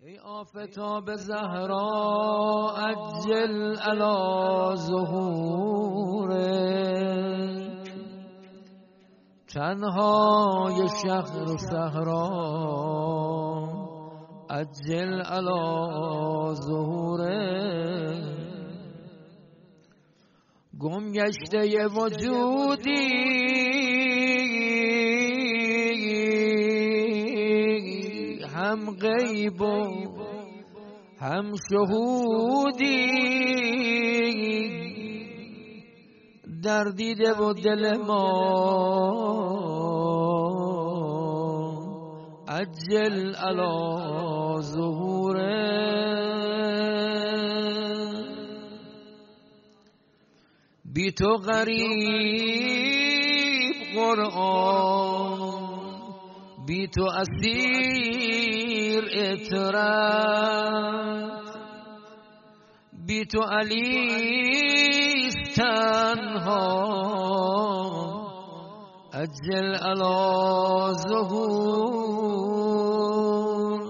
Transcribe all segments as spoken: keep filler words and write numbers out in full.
ای آفتاب زهرا عجل علی ظهورک، تنهای شهر و صحرا عجل علی ظهورک. گم گشته وجودی هم غیب و هم شهودی، در دیده و دل ما عجل علی ظهورک. بی تو غریب قرآن، بی تو اسیر اطرت، بی تو علیست تنها عجل علی ظهور.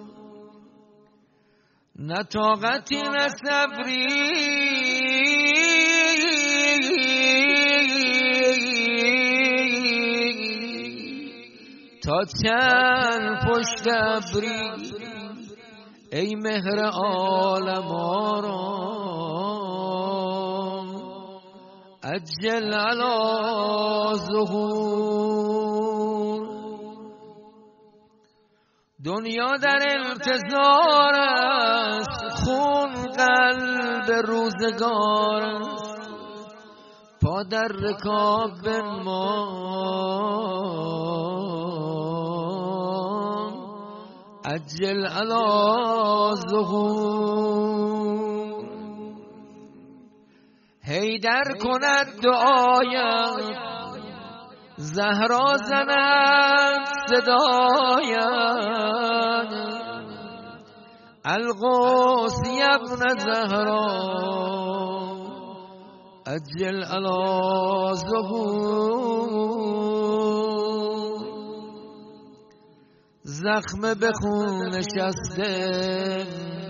نه طاقتی نه صبری تا چند پشت ابری، ای مهر عالم آرام عجل علی ظهور. دنیا در انتظار است، خون قلب روزگار است، پا در رکاب بنمای عجل علی ظهور. حیدر کند دعایم، زهرا زند صدایم، القدس ابن زهرا عجل علی ظهور. زخم به خون نشسته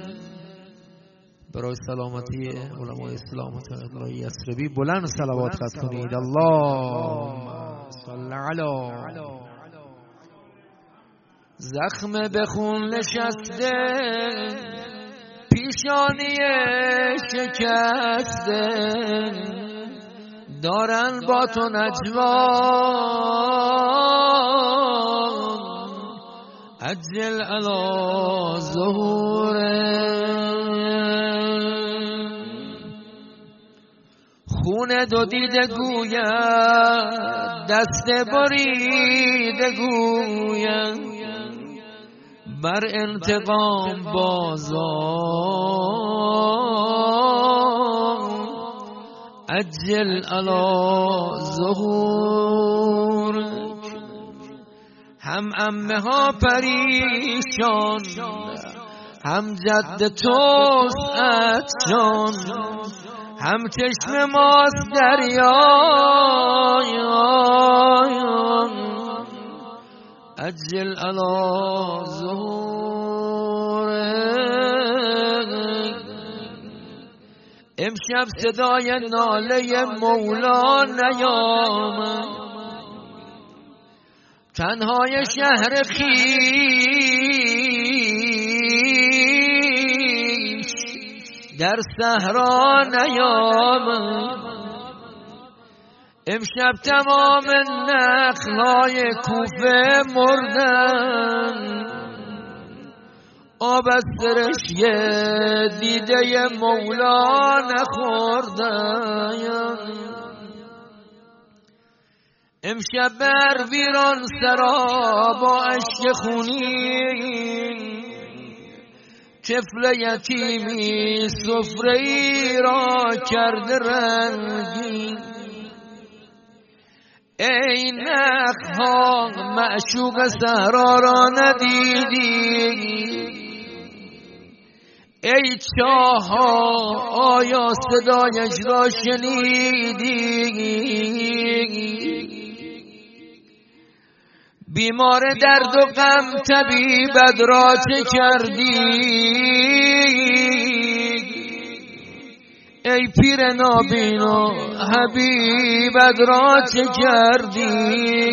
برای سلامتی علمای اسلام و الله یثربی بلند صلوات خط کنید. اللهم صل علی. زخم به خون نشسته، پیشانی شکسته، دارن با تو نجوا عجل علی ظهورک. خون دو دیده گوید، دست بریده گوید، بر انتقام بازان عجل علی ظهورک. هم عمه ها پریشان، هم جد توست عطشان، هم چشم ماست دریایان عجل علی ظهورک. امشب صدای ناله مولا نیامد، تنهای شهر خویش در صحرا نیامد. امشب تمام نخلای کوفه مردن، آب از سرشک دیده مولا نخوردن. امشب بر ویران سرا با اشک خونین، طفل یتیمی سفره ای را کرده رنگین. ای نخها معشوق صحرا را ندیدی، ای چاها آیا صدایش را شنیدی؟ بیمار درد و غم طبیبت را چه کردی؟ ای پیر نابین و حبیبت را چه کردی؟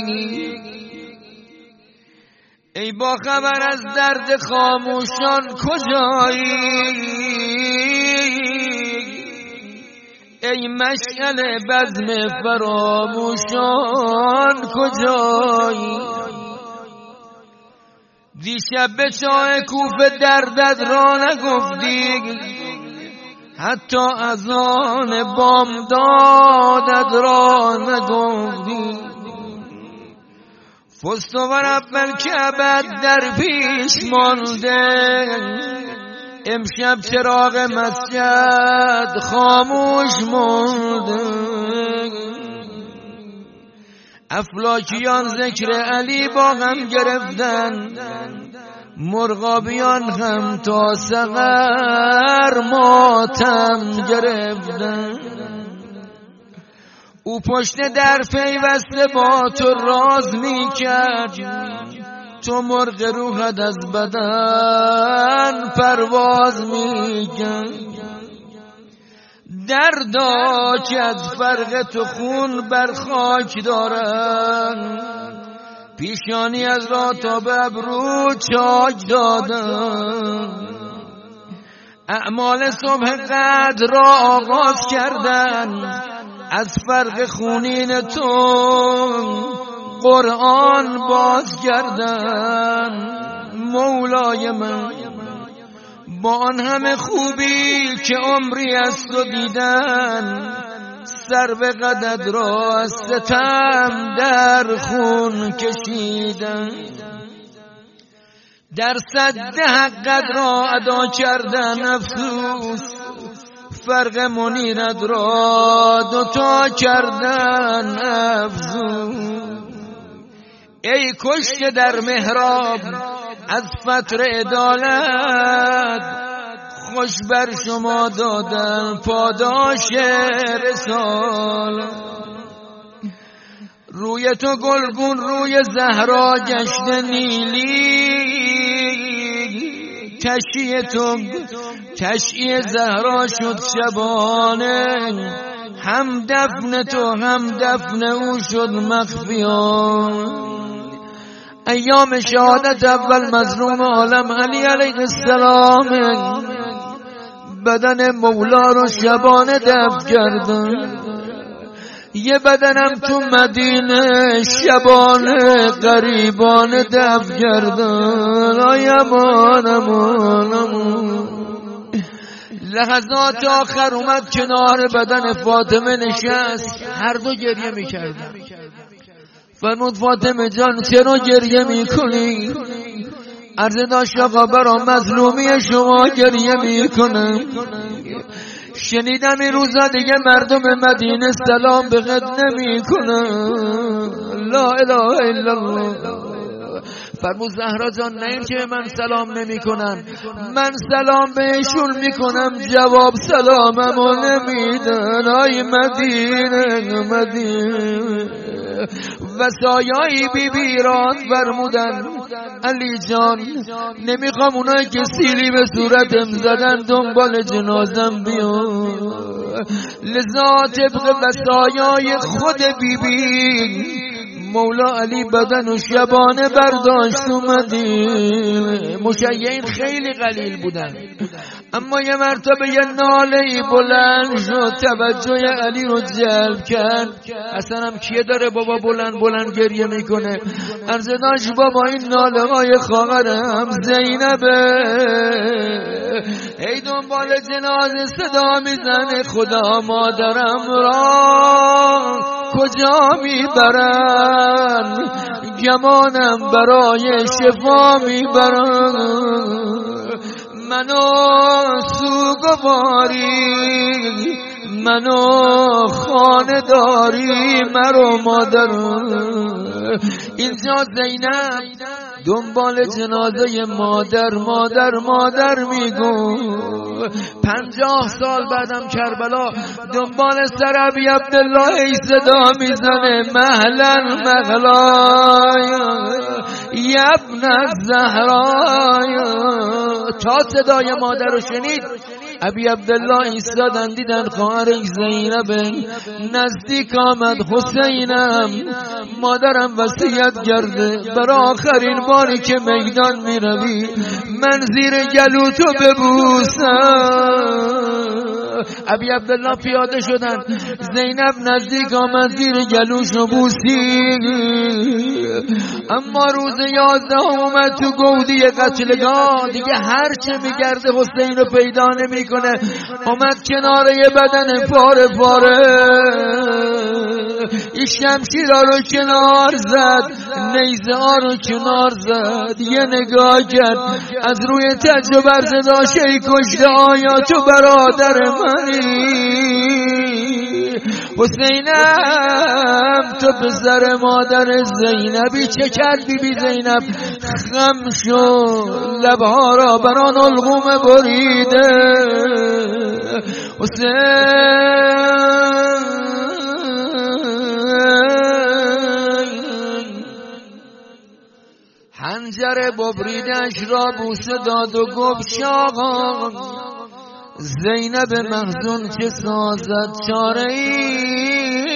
ای با خبر از درد خاموشان کجایی؟ ای مشعل بزم فراموشان کجایی؟ دیشب به چاه کوفه دردت را نگفتی، حتی از آن بامدادت را نگفتی. فست و رب الکعبه در پیش مانده، امشب چراغ مسجد خاموش مانده. افلاکیان ذکر علی با هم گرفتن، مرغابیان هم تا سحر ماتم گرفتن. او پشت در پیوسته با تو راز می کرد، تو مرغ روحت از بدن پرواز می کرد. دردا که از فرق تو خون بر خاک دارن، پیشانی از را تا به ابرو چاک دادن. اعمال صبح قدر را آغاز کردن، از فرق خونین تو قرآن باز کردن. مولای من با آن همه خوبی که عمری از تو دیدن، سر به قدت را از ستم در خون کشیدن. در صد حقت را ادا کردن افسوس، فرق منیرت را دوتا کردن افزون. ای کشته در محراب از فتر عدالت، خوش بر شما دادن پاداش رسالت. روی تو گلگون روی زهرا گشت نیلی، تشیه تو تشیه زهرا شد شبانه. هم دفن تو هم دفن او شد مخفیان. ایام شهادت اول مظلوم عالم علی علیه السلام، بدن مولا رو شبانه دفن کردن. یه بدنم تو مدینه شبانه غریبانه دفن کردن. آی امان امان امان. لحظات آخر اومد کنار بدن فاطمه نشست، هر دو گریه میکردن. فرمود فاطمه جان چرا گریه میکنی؟ عرض داشت آقا برا مظلومی شما گریه میکنم. شنیدم این روزا دیگه مردم مدینه سلام به قد نمیکنن. لا اله الا الله. فرمود زهرا جان نه این که من سلام نمی کنن، من سلام بهشون میکنم جواب سلاممو نمیدن. آی مدینه مدینه. وصایای بی بی رات فرمودن علی جان نمیخوام اونایی که سیلی به صورتم زدن دنبال جنازم بیان، لذا طبق وصایای خود بی بی مولا علی بدن و شبانه برداشت اومدیم. مشیعین خیلی قلیل بودن، اما یه مرتبه یه ناله‌ای بلند شد توجه علی رو جلب کرد. اصلا هم کیه داره بابا بلند بلند گریه میکنه؟ عرض داشت بابا این ناله های خواهرم زینبه، ای دنبال جنازه صدا میزنه خدا مادرم را کجا میبرن؟ گمانم برای شفا میبرن. منو سوگواری منو خانداری مرو مادر. اینجا زینب دنبال جنازه مادر مادر مادر میگو. پنجاه سال بعدم کربلا دنبال سر ابی عبدالله ای صدا میزنه مهلا مغلای یبن الزهرای. تا صدای مادر رو شنید ابی عبدالله ایستادن دیدن خواهرش زینب نزدیک آمد. حسینم مادرم وصیت کرده برای آخرین باری که میدان میروی من زیر گلو تو ببوسم. ابی عبدالله پیاده شدن، زینب نزدیک آمد زیر گلوشو بوسی. اما روز یازده اومد تو گودی قتلگاه، دیگه هر چه میگرده حسین رو پیدا نمیکنه. اومد کنار یه بدن پاره پاره، این شمشیرا رو کنار زد، نیزه ها رو کنار زد، یه نگاه کرد از روی تج و برز داشت ای کشته آیا تو برادر منی؟ حسینم تو پسر مادر زینبی. چه کرد بی بی زینب؟ خم شو لبها را بران الغوم بریده. حسین حنجر ببریدش را بوسه داد و گفت شاقا زینب محزون چه سازد چاره ای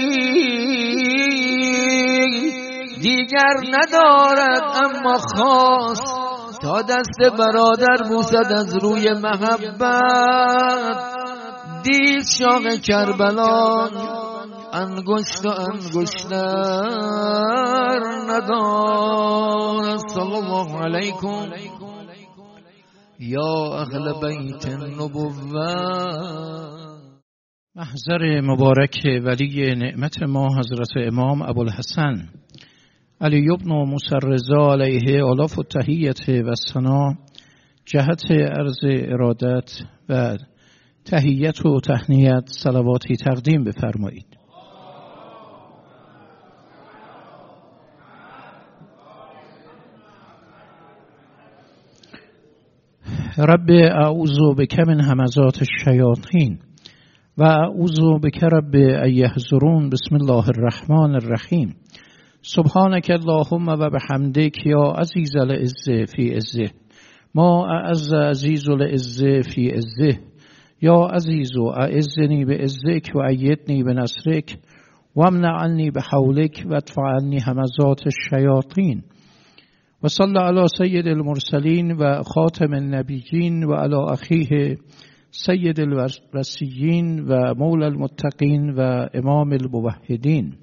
دیگر ندارد، اما خواست تا دست برادر بوسد از روی محبت. دید شاق کربلا انگشت و انگشتر ندارد. صلی الله علیکم یا اهل بیت النبوة. محضر مبارک ولی نعمت ما حضرت امام ابوالحسن علی ابن موسی الرضا علیه آلاف التحیت و ثنا جهت عرض ارادت و تحیت و تهنیت صلواتی تقدیم بفرمایید. رب اعوذ بک من همزات الشیاطین و اعوذ بک رب ان یحضرون. بسم الله الرحمن الرحیم. سبحانك اللهم و بحمدک یا عزیز العزة فی عزه ما اعز عزیز العزة فی عزه یا عزیز اعزنی بعزک و ایدنی بنصرک و امنع عنی بحولک و ادفع عنی همزات الشیاطین. و صلی علی سید المرسلین و خاتم النبیین و علی اخیه سید الوصیین و مولا المتقین و امام الموحدین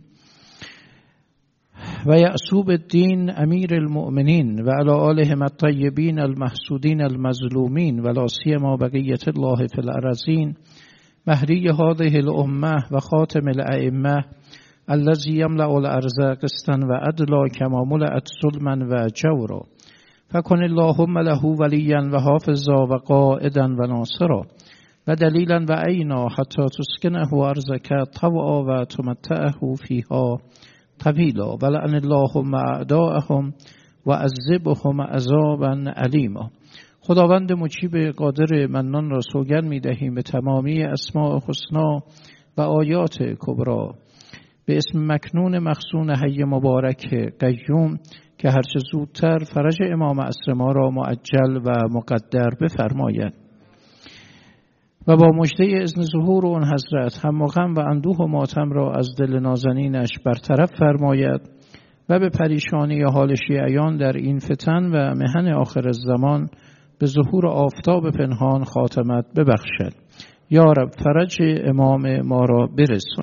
و یعصوب الدین امیر المؤمنین و علی آلهم الطیبین المحسودین المظلومین و لا سیما بقیة الله فی الارضین مهری هذه الامه و خاتم الائمه الذي يملأ الارض قسطا و عدلا كما ملأت ظلما و جورا. فكن اللهم له وليا و حافظا و قائدا و ناصرا و دلیلا و عینا حتی تسکنه ارضک طوعا و تمتعه فیها طویلا. و لعن اللهم اعداءهم و عذبهم عذابا علیما. خداوند مجیب قادر منان را سوگند می دهیم به تمامی اسماء حسنا و آیات کبرا به اسم مکنون مخزون حی مبارک قیوم که هرچه زودتر فرج امام عصر ما را معجل و مقدر بفرماید و با مژده اذن ظهور اون حضرت هم غم و اندوه و ماتم را از دل نازنینش برطرف فرماید و به پریشانی حال شیعیان در این فتن و محن آخر الزمان به ظهور آفتاب پنهان خاتمت ببخشد. یا رب فرج امام ما را برسون.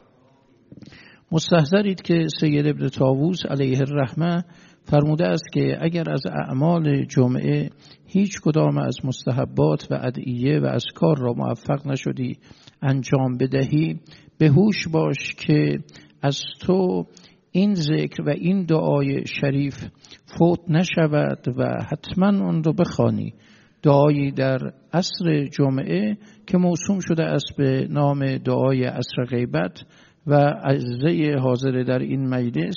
مستحضرید که سید ابن طاووس علیه الرحمه فرموده است که اگر از اعمال جمعه هیچ کدام از مستحبات و ادعیه و اذکار را موفق نشدی انجام بدهی، به هوش باش که از تو این ذکر و این دعای شریف فوت نشود و حتما اون رو بخوانی. دعایی در عصر جمعه که موسوم شده است به نام دعای عصر غیبت و عزیزه حاضر در این مجلس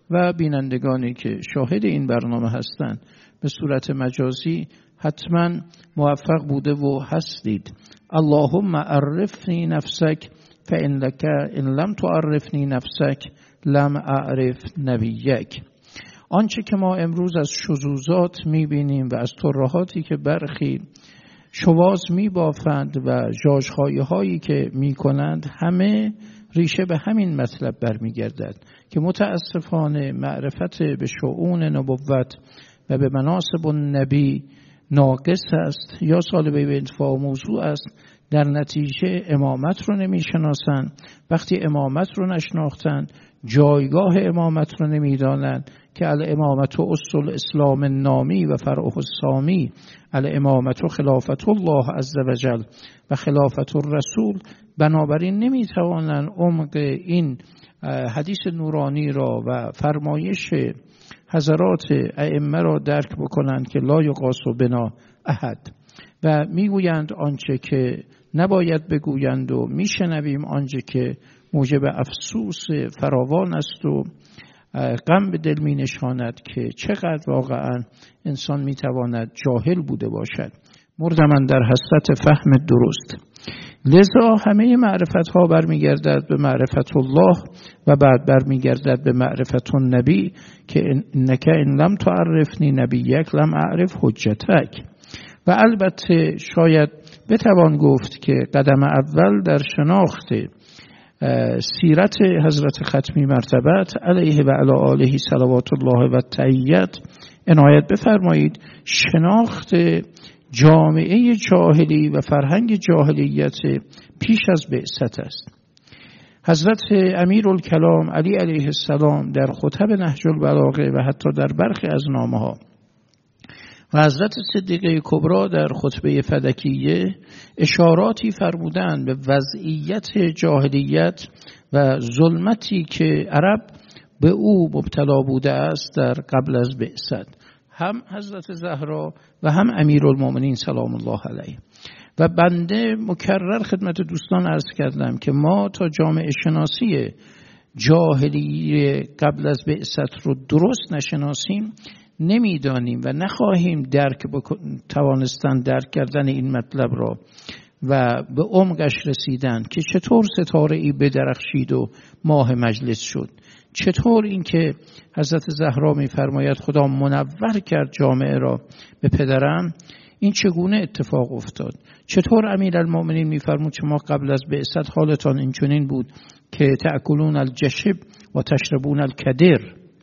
و بینندگانی که شاهد این برنامه هستند به صورت مجازی حتما موفق بوده و هستید. اللهم عرفنی نفسک فإن لک ان لم تعرفنی نفسک لم اعرف نبیک. آنچه که ما امروز از شذوذات میبینیم و از ترهاتی که برخی شواذ میبافند و ژاژخایی هایی که میکنند همه ریشه به همین مطلب برمیگردد که متاسفانه معرفت به شؤون نبوت و به مناصب النبی ناقص است یا سالبه به انتفاع موضوع است. در نتیجه امامت رو نمیشناسند. وقتی امامت رو نشناختند جایگاه امامت رو نمیدانند که الامامت اصل الاسلام نامی و فرعه السامی، الامامت خلافت الله عز وجل و خلافت الرسول. بنابراین نمیتوانند عمق این حدیث نورانی را و فرمایش حضرات ائمه را درک بکنند که لا یقاس بنا احد و میگویند آنچه که نباید بگویند و میشنویم آنچه که موجب افسوس فراوان است و غم به دل می نشاند که چقدر واقعا انسان می تواند جاهل بوده باشد. مردمن در حسرت فهم درست. لذا همه معرفت ها برمیگردد به معرفت الله و بعد برمیگردد به معرفت النبی که انک ان لم تعرفنی نبیک لم اعرف حجتک. و البته شاید بتوان گفت که قدم اول در شناخت سیرت حضرت ختمی مرتبت علیه و علی آله صلوات الله و تحیت عنایت بفرمایید. شناخت جامعه جاهلی و فرهنگ جاهلیت پیش از بعثت است. حضرت امیرالکلام علی علیه السلام در خطب نهج البلاغه و حتی در برخی از نامه‌ها و حضرت صدیقه کبری در خطبه فدکیه اشاراتی فرمودند به وضعیت جاهلیت و ظلمتی که عرب به او مبتلا بوده است در قبل از بعثت، هم حضرت زهرا و هم امیرالمومنین سلام الله علیه. و بنده مکرر خدمت دوستان عرض کردم که ما تا جامعه شناسی جاهلی قبل از بعثت رو درست نشناسیم نمیدانیم و نخواهیم درک توانستن درک کردن این مطلب را و به عمقش رسیدن که چطور ستاره ای بدرخشید و ماه مجلس شد، چطور این که حضرت زهرا می‌فرماید خدا منور کرد جامعه را به پدرم، این چگونه اتفاق افتاد، چطور امیرالمومنین می‌فرمود که ما قبل از بعثت حالتان این چنین بود که تأکلون الجشب و تشربون الکدر.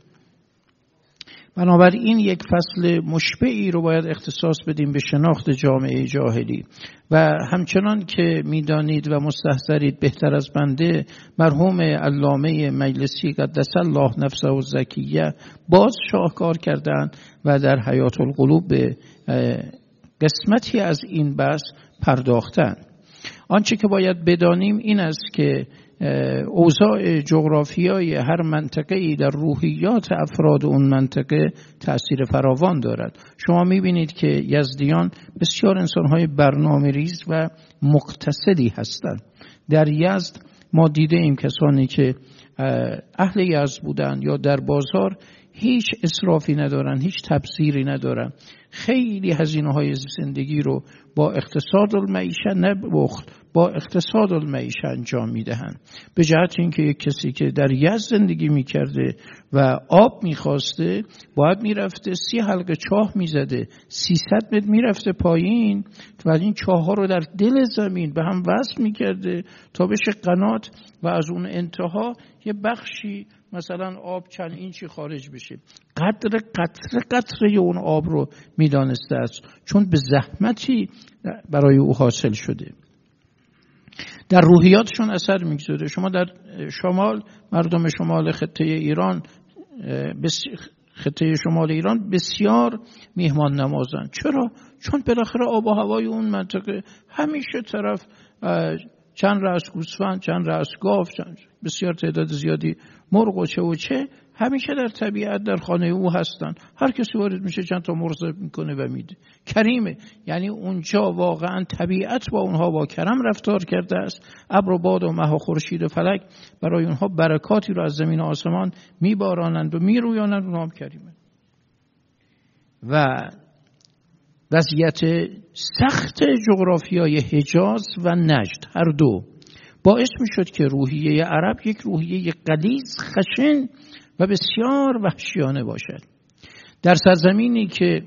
بنابراین یک فصل مشبعی رو باید اختصاص بدیم به شناخت جامعه جاهلی و همچنان که میدانید و مستحضرید بهتر از بنده مرحوم علامه مجلسی قدس الله نفسه الزکیه باز شاهکار کردند و در حیات القلوب به قسمتی از این بحث پرداختند. آنچه که باید بدانیم این است که اوضاع جغرافیایی هر منطقه‌ای در روحیات افراد اون منطقه تأثیر فراوان دارد. شما می‌بینید که یزدیان بسیار انسان‌های برنامه‌ریز و مقتصدی هستند. در یزد ما دیده ایم کسانی که اهل یزد بودند یا در بازار هیچ اسرافی ندارن، هیچ تبذیری ندارن، خیلی هزینه‌های زندگی رو با اقتصاد المعیشه نه بخل با اقتصاد المعیشه انجام میدهند. به جهت اینکه یک کسی که در یزد زندگی میکرده و آب میخواسته باید میرفته سی حلقه چاه میزده، سیصد متر میرفته پایین و این چاه ها رو در دل زمین به هم وصل میکرده تا بشه قنات و از اون انتها یه بخشی مثلا آب چند اینچی خارج بشه. قدر قطره قطره اون آب رو میدانسته است چون به زحمتی برای او حاصل شده. در روحیاتشون اثر میگذاره. شما در شمال، مردم شمال خطه ایران، خطه شمال ایران بسیار میهمان نوازن. چرا؟ چون بالاخره آب و هوای اون منطقه همیشه طرف چند رأس گوسفند، چند رأس گاو، بسیار تعداد زیادی مرغ و چه و چه همیشه در طبیعت در خانه او هستن. هر کسی وارد میشه چند تا مرغ میکنه و میده. کریمه، یعنی اونجا واقعا طبیعت با اونها با کرم رفتار کرده است. ابر و باد و مه و خورشید و فلک برای اونها برکاتی رو از زمین و آسمان میبارانند و میرویانند. اونها هم کریمه. و وضعیت سخت جغرافیای حجاز و نجد هر دو باعث می شد که روحیه عرب یک روحیه غلیظ، خشن و بسیار وحشیانه باشد. در سرزمینی که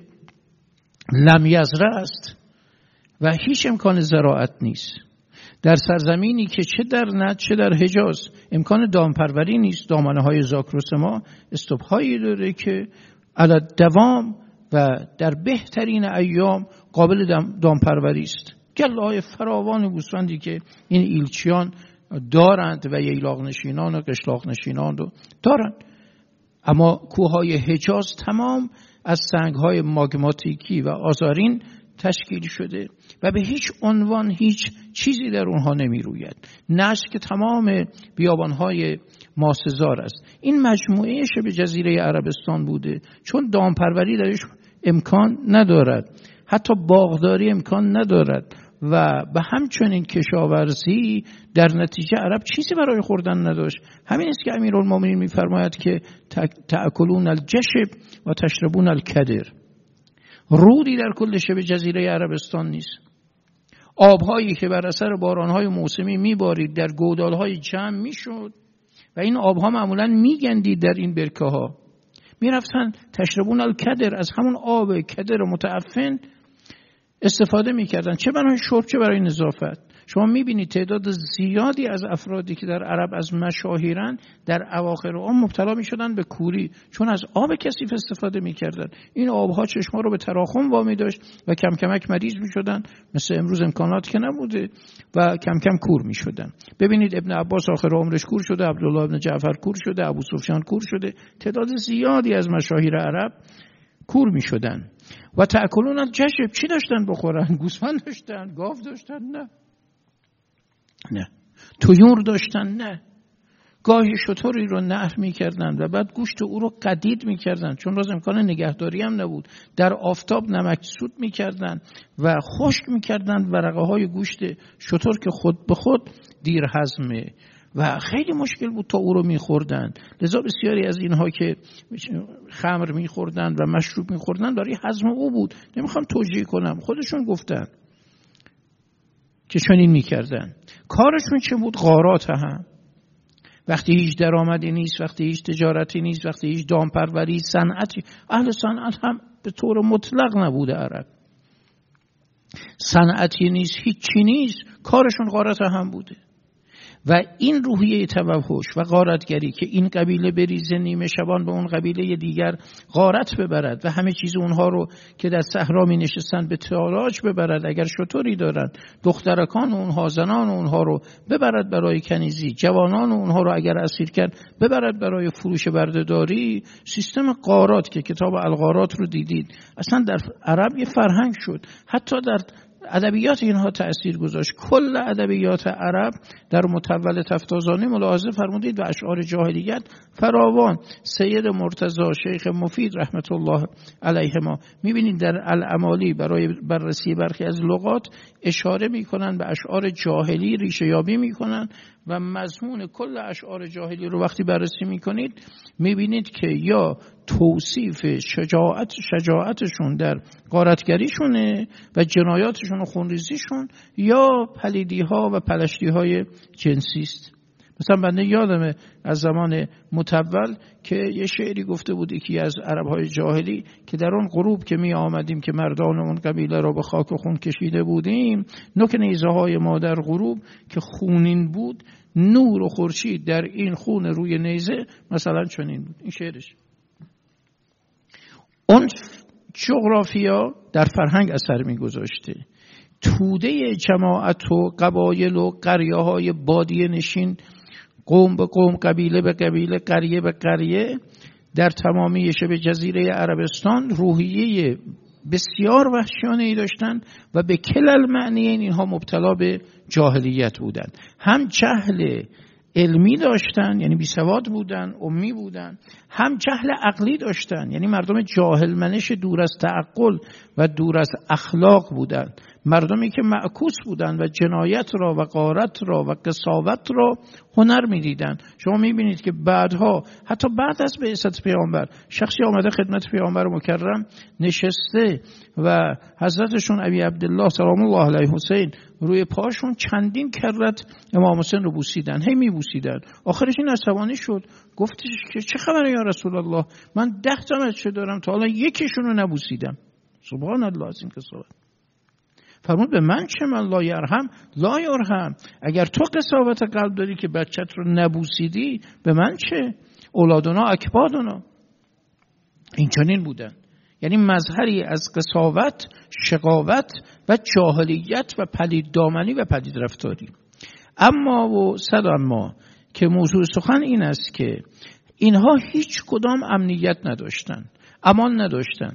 لم یزرع است و هیچ امکان زراعت نیست، در سرزمینی که چه در نجد چه در حجاز امکان دامپروری نیست، دامنه های زاکروس ما استوب‌هایی داره که علی دوام و در بهترین ایام قابل دامپروری است. گله‌های فراوان گوسفندی که این ایلچیان دارند و ییلاق نشینان و قشلاق نشینان رو دارند. اما کوههای حجاز تمام از سنگ‌های ماگماتیکی و آذارین تشکیل شده و به هیچ عنوان هیچ چیزی در اونها نمی روید. نجد که تمام بیابان‌های ماسه‌زار است. این مجموعه شبه جزیره عربستان بوده، چون دامپروری درش امکان ندارد، حتی باغداری امکان ندارد و به همچنین کشاورزی در نتیجه عرب چیزی برای خوردن نداشت. همین است که امیرالمومنین می‌فرماید که تأکلون الجشب و تشربون الکدر. رودی در کل شبه جزیره عربستان نیست. آب‌هایی که بر اثر باران‌های موسمی می‌بارید در گودال‌های جمع می‌شد و این آب‌ها معمولاً می‌گندید در این برکه‌ها. می‌رفتن تشربون الکدر، از همون آب کدر متعفن استفاده می‌کردن، چه برای شرب چه برای نظافت. شما می‌بینید تعداد زیادی از افرادی که در عرب از مشاهیرن در اواخر عمر مبتلا می‌شدن به کوری، چون از آب کثیف استفاده می‌کردن. این آب‌ها چشم‌ها رو به تراخم وامی داشت و کم کمک مریض می‌شدن، مثل امروز امکانات که نبوده، و کم کم کور می‌شدن. ببینید ابن عباس آخر عمرش کور شده، عبدالله ابن جعفر کور شده، ابو سفیان کور شده، تعداد زیادی از مشاهیر عرب کور می‌شدن. و تأکلون الجشب، چی داشتن بخورن؟ گوسفند داشتن، گاو داشتن؟ نه. نه. طیور داشتن؟ نه. گاهی شتری رو نحر می‌کردن و بعد گوشت او رو قدید می‌کردن، چون راز امکان نگهداری هم نبود. در آفتاب نمکسود می‌کردن و خشک می‌کردن ورقه‌های گوشت شتر که خود به خود دیر هضمه و خیلی مشکل بود تا او رو می‌خوردن. لذا بسیاری از اینها که خمر می‌خوردن و مشروب می‌خوردن برای هضم او بود. نمی‌خوام توجیه کنم، خودشون گفتن که چنین می‌کردن. کارشون چه بود؟ غارات هم. وقتی هیچ درآمدی نیست، وقتی هیچ تجارتی نیست، وقتی هیچ دامپروری، صنعتی، اهل صنعت هم به طور مطلق نبوده عرب. صنعتی نیست، هیچی نیست، کارشون غارت هم بوده. و این روحیه توحش و غارتگری که این قبیله بریزه نیمه شبان به اون قبیله دیگر غارت ببرد و همه چیز اونها رو که در صحرا می نشستن به تاراج ببرد، اگر شطوری دارند دخترکان اونها، زنان اونها رو ببرد برای کنیزی، جوانان اونها رو اگر اسیر کرد ببرد برای فروش بردهداری. سیستم غارات که کتاب الغارات رو دیدید اصلا در عرب یه فرهنگ شد، حتی در ادبیات اینها تأثیر گذاشت. کل ادبیات عرب در متول تفتازانی ملاحظه فرمودید و اشعار جاهلیت فراوان. سید مرتضی، شیخ مفید رحمت الله علیهما، میبینید در الامالی برای بررسی برخی از لغات اشاره میکنن به اشعار جاهلی، ریشه یابی میکنن و مضمون کل اشعار جاهلی رو وقتی بررسی میکنید میبینید که یا توصیف شجاعت شجاعتشون در غارتگریشونه و جنایاتشون و خونریزیشون، یا پلیدی‌ها و پلشتی‌های جنسی است. مثلا بنده یادمه از زمان متول که یه شعری گفته بود یکی از عرب‌های جاهلی که در اون غروب که می آمدیم که مردان اون قبیله را به خاک و خون کشیده بودیم، نوک نیزه‌های ما در غروب که خونین بود، نور و خورشید در این خون روی نیزه مثلا چنین بود. این شعرش. اون جغرافیا در فرهنگ اثر می گذاشته. توده جماعت و قبایل و قریه های بادیه نشین، قوم به قوم، قبیله به قبیله، قریه به قریه در تمامی شبه جزیره عربستان روحیه بسیار وحشیانه‌ای داشتند و به کلل معنی اینها مبتلا به جاهلیت بودند. هم جهل علمی داشتن، یعنی بی سواد بودن، امی بودن، هم جهل عقلی داشتن، یعنی مردم جاهل منش دور از تعقل و دور از اخلاق بودن، مردمی که معکوس بودن و جنایت را و غارت را و قساوت را هنر می‌دیدن. شما می‌بینید که بعدها حتی بعد از بعثت پیامبر شخصی آمده خدمت پیامبر مکرم نشسته و حضرتشون ابی عبدالله سلام الله علیه حسین روی پاشون چندین کرت امام حسین رو بوسیدن، هی می‌بوسیدن. آخرش این عصبانی شد، گفتش که چه خبره یا رسول الله، من ده تا بچه دارم تا حالا یکیشون رو نبوسیدم. سبحان الله از این قساوت. فرمود به من چه، من لا یرحم لا یرحم. اگر تو قساوت قلب داری که بچت رو نبوسیدی، به من چه؟ اولادنا اکبادنا. این چنین بودن، یعنی مظهری از قساوت، شقاوت و جاهلیت و پلید دامنی و پلید رفتاری. اما و صد اما که موضوع سخن این است که اینها هیچ کدام امنیت نداشتن، امان نداشتن.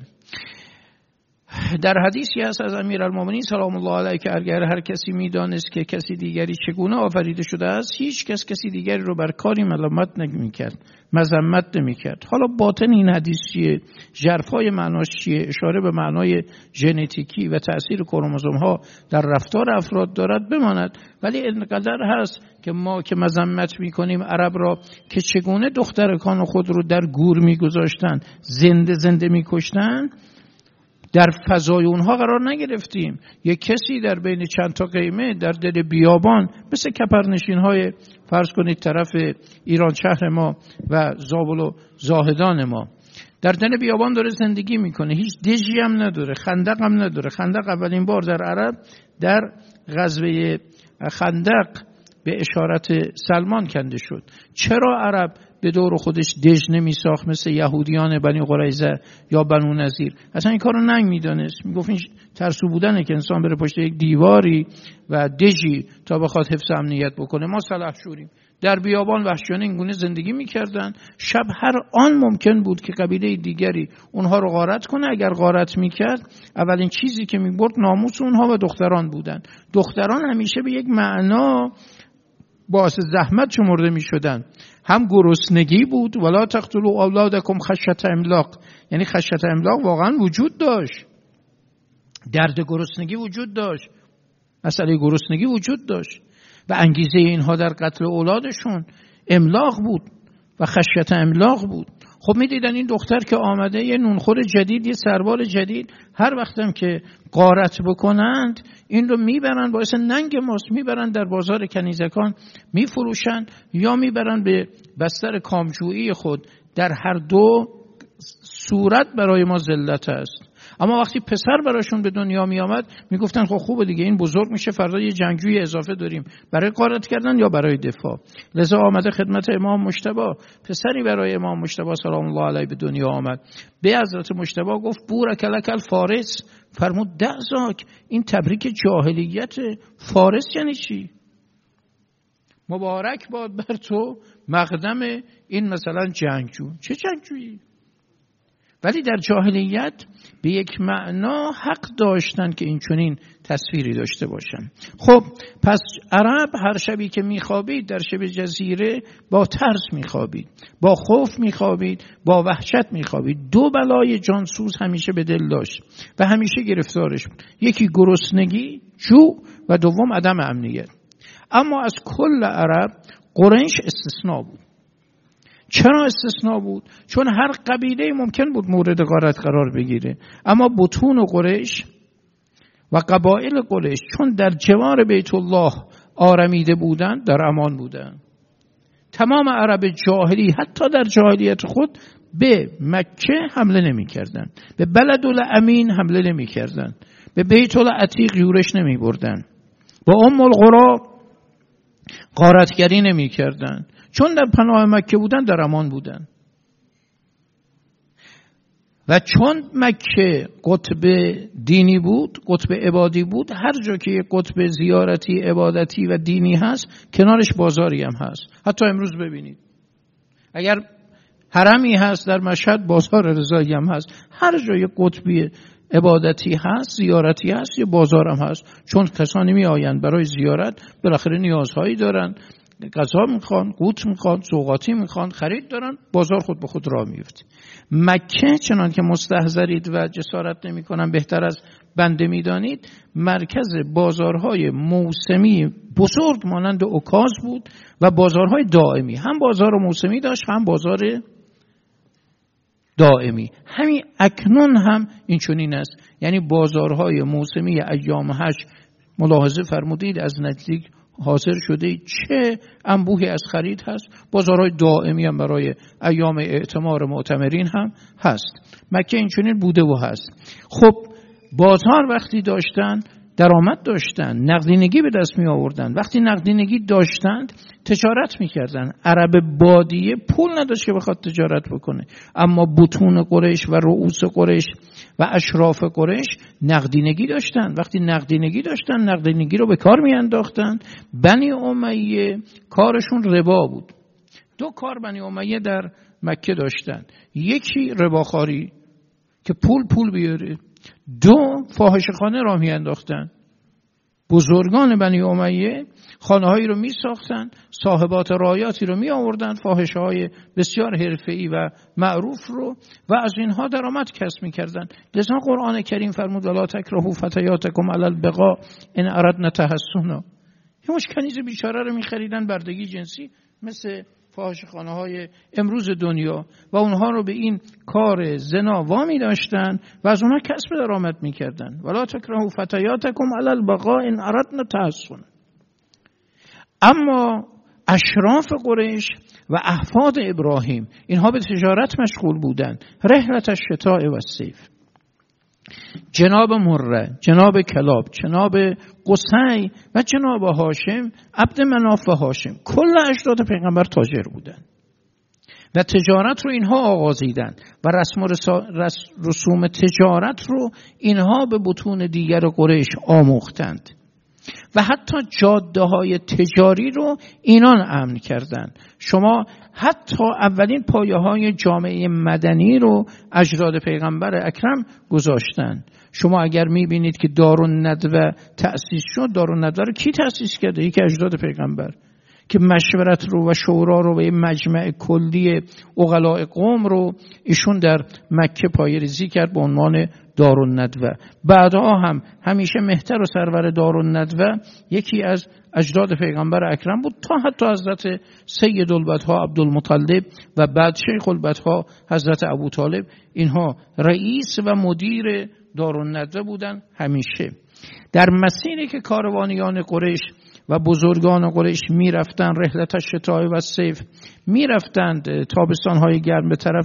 در حدیثی هست از امیرالمومنین سلام الله علیه که اگر هر کسی میدانست که کسی دیگری چگونه آفریده شده است، هیچ کس کسی دیگری رو بر کاری ملامت نمی‌کرد، مذمت نمی‌کرد. حالا باطن این حدیث چیه؟ ژرفای معناش چیه؟ اشاره به معنای ژنتیکی و تأثیر کروموزوم‌ها در رفتار افراد دارد بماند، ولی اینقدر هست که ما که مذمت می‌کنیم عرب را که چگونه دخترکان خود رو در گور می‌گذاشتن، زنده زنده می‌کشتن، در فضای اونها قرار نگرفتیم. یک کسی در بین چند تا قیمه در دل بیابان مثل کپرنشین های فرض کنید طرف ایران شهر ما و زابل و زاهدان ما در دل بیابان داره زندگی میکنه، هیچ دژی هم نداره، خندق هم نداره. خندق اولین بار در عرب در غزوه خندق به اشارت سلمان کنده شد. چرا عرب به دور خودش دژ نمی ساخت مثل یهودیان بنی قریظه یا بنو نضیر؟ اصلا این کارو نمی میدانست، میگفت این ترسو بودنه که انسان بره پشت یک دیواری و دژی تا بخواد حفظ امنیت بکنه. ما سلحشوریم. در بیابان وحشیانه اینگونه زندگی میکردن. شب هر آن ممکن بود که قبیله دیگری اونها رو غارت کنه. اگر غارت میکرد اولین چیزی که میبرد ناموس اونها و دختران بودن. دختران همیشه به یک معنا باعث زحمت شمرده می شدن. هم گرسنگی بود، ولا تقتلوا اولادکم خشیة املاق، یعنی خشیة املاق واقعا وجود داشت، درد گرسنگی وجود داشت، مسئله گرسنگی وجود داشت و انگیزه اینها در قتل اولادشون املاق بود و خشیة املاق بود. خب می دیدن این دختر که آمده یه نونخور جدید، یه سربال جدید، هر وقتم که غارت بکنند این رو میبرن، باعث ننگ ماست، میبرن در بازار کنیزکان میفروشن یا میبرن به بستر کامجویی خود. در هر دو صورت برای ما ذلت است. اما وقتی پسر براشون به دنیا می آمد می گفتن خب خوبه دیگه، این بزرگ میشه، فردا یه جنگجوی اضافه داریم برای غارت کردن یا برای دفاع. لذا آمده خدمت امام مجتبی، پسری برای امام مجتبی سلام الله علیه به دنیا آمد. به حضرت مجتبی گفت بورک لک الفارس. فرمود دعزاک، این تبریک جاهلیت. فارس یعنی چی؟ مبارک باد بر تو مقدم این مثلا جنگجو. چه جنگجویی؟ ولی در جاهلیت به یک معنا حق داشتن که این چنین تصویری داشته باشن. خب پس عرب هر شبی که میخوابید در شب جزیره با ترس میخوابید، با خوف میخوابید، با وحشت میخوابید. دو بلای جانسوز همیشه به دل داشت و همیشه گرفتارش بود، یکی گرسنگی، جوع و دوم عدم امنیت. اما از کل عرب قریش استثناء بود. چرا استثناء بود؟ چون هر قبیله ممکن بود مورد غارت قرار بگیره، اما بطون قریش و قبایل قریش چون در جوار بیت الله آرمیده بودند در امان بودند. تمام عرب جاهلی حتی در جاهلیت خود به مکه حمله نمی کردن، به بلدالامین حمله نمی کردن، به بیت العتیق یورش نمی بردن، با ام القری غارتگری نمی کردن، چون در پناه مکه بودن در امان بودن. و چون مکه قطب دینی بود، قطب عبادی بود، هر جا که یک قطب زیارتی، عبادتی و دینی هست کنارش بازاری هم هست. حتی امروز ببینید اگر حرمی هست در مشهد بازار رضایی هم هست. هر جا یک قطبی عبادتی هست، زیارتی هست، یه بازار هم هست، چون کسانی می آیند برای زیارت بالاخره نیازهایی دارن، غذا میخوان، قوت میخوان، سوغاتی میخوان، خرید دارن، بازار خود به خود راه میفته. مکه چنان که مستحضرید و جسارت نمیکنن بهتر از بنده میدانید، مرکز بازارهای موسمی بزرگ مانند اوکاز بود و بازارهای دائمی، هم بازار موسمی داشت هم بازار دائمی. همین اکنون هم این چنین است، یعنی بازارهای موسمی ایام حج ملاحظه فرمودید از نزدیک حاضر شده، چه انبوهی از خرید هست. بازارهای دائمی هم برای ایام اعتمار معتمرین هم هست. مکه این چنین بوده و هست. خب بازار وقتی داشتن درآمد داشتن، نقدینگی به دست می آوردن. وقتی نقدینگی داشتند تجارت می کردن. عرب بادیه پول نداشت که بخواد تجارت بکنه، اما بطون قریش و رؤوس قریش و اشراف قریش نقدینگی داشتن. وقتی نقدینگی داشتن نقدینگی رو به کار می انداختن. بنی امیه کارشون ربا بود. دو کار بنی امیه در مکه داشتن، یکی رباخواری که پول پول بیاره، دو فاحشه‌خانه راه میانداختن. بزرگان بنی امیه خانه‌هایی رو میساختن، صاحبات رایاتی رو می آوردن، فاحشه‌های بسیار حرفه‌ای و معروف رو و از اینها درآمد کسب می‌کردن. لذا قرآن کریم فرمود ولا تکرهوا فتیاتکم علی البغاء ان اردنا تحسنا. یه مش کنیز بیچاره رو می‌خریدن بردگی جنسی مثل فاحشه‌خانه های امروز دنیا و اونها رو به این کار زنا وامی داشتن و از اونها کسب درآمد میکردن. ولا تکرهوا فتیاتکم علی البغاء ان اردنا تحسنا. اما اشراف قریش و احفاد ابراهیم اینها به تجارت مشغول بودند. رحلت الشتاء و الصیف. جناب مره، جناب کلاب، جناب قصی و جناب هاشم، عبد مناف و هاشم، کل اجداد پیغمبر تاجر بودند و تجارت رو اینها آغازیدن و رسم و رسوم تجارت رو اینها به بطون دیگر قریش آموختند و حتی جاده های تجاری رو اینان امن کردند. شما حتی اولین پایه های جامعه مدنی رو اجداد پیغمبر اکرم گذاشتن. شما اگر میبینید که دارالندوه تأسیس شد، دارالندوه رو کی تأسیس کرده؟ یکی اجداد پیغمبر که مشورت رو و شورا رو و یه مجمع کلی عقلاء قوم رو ایشون در مکه پایه‌ریزی کرد به عنوان دارالندوه. بعدها هم همیشه مهتر و سرور دارالندوه یکی از اجداد پیغمبر اکرم بود، تا حتی حضرت سید البطحا عبدالمطلب و بعد شیخ البطحا حضرت ابوطالب اینها رئیس و مدیر دارالندوه بودن. همیشه در مسیری که کاروانیان قریش و بزرگان قریش می رفتند، رحلت الشتاء و الصیف، می رفتند تابستان‌های گرم به طرف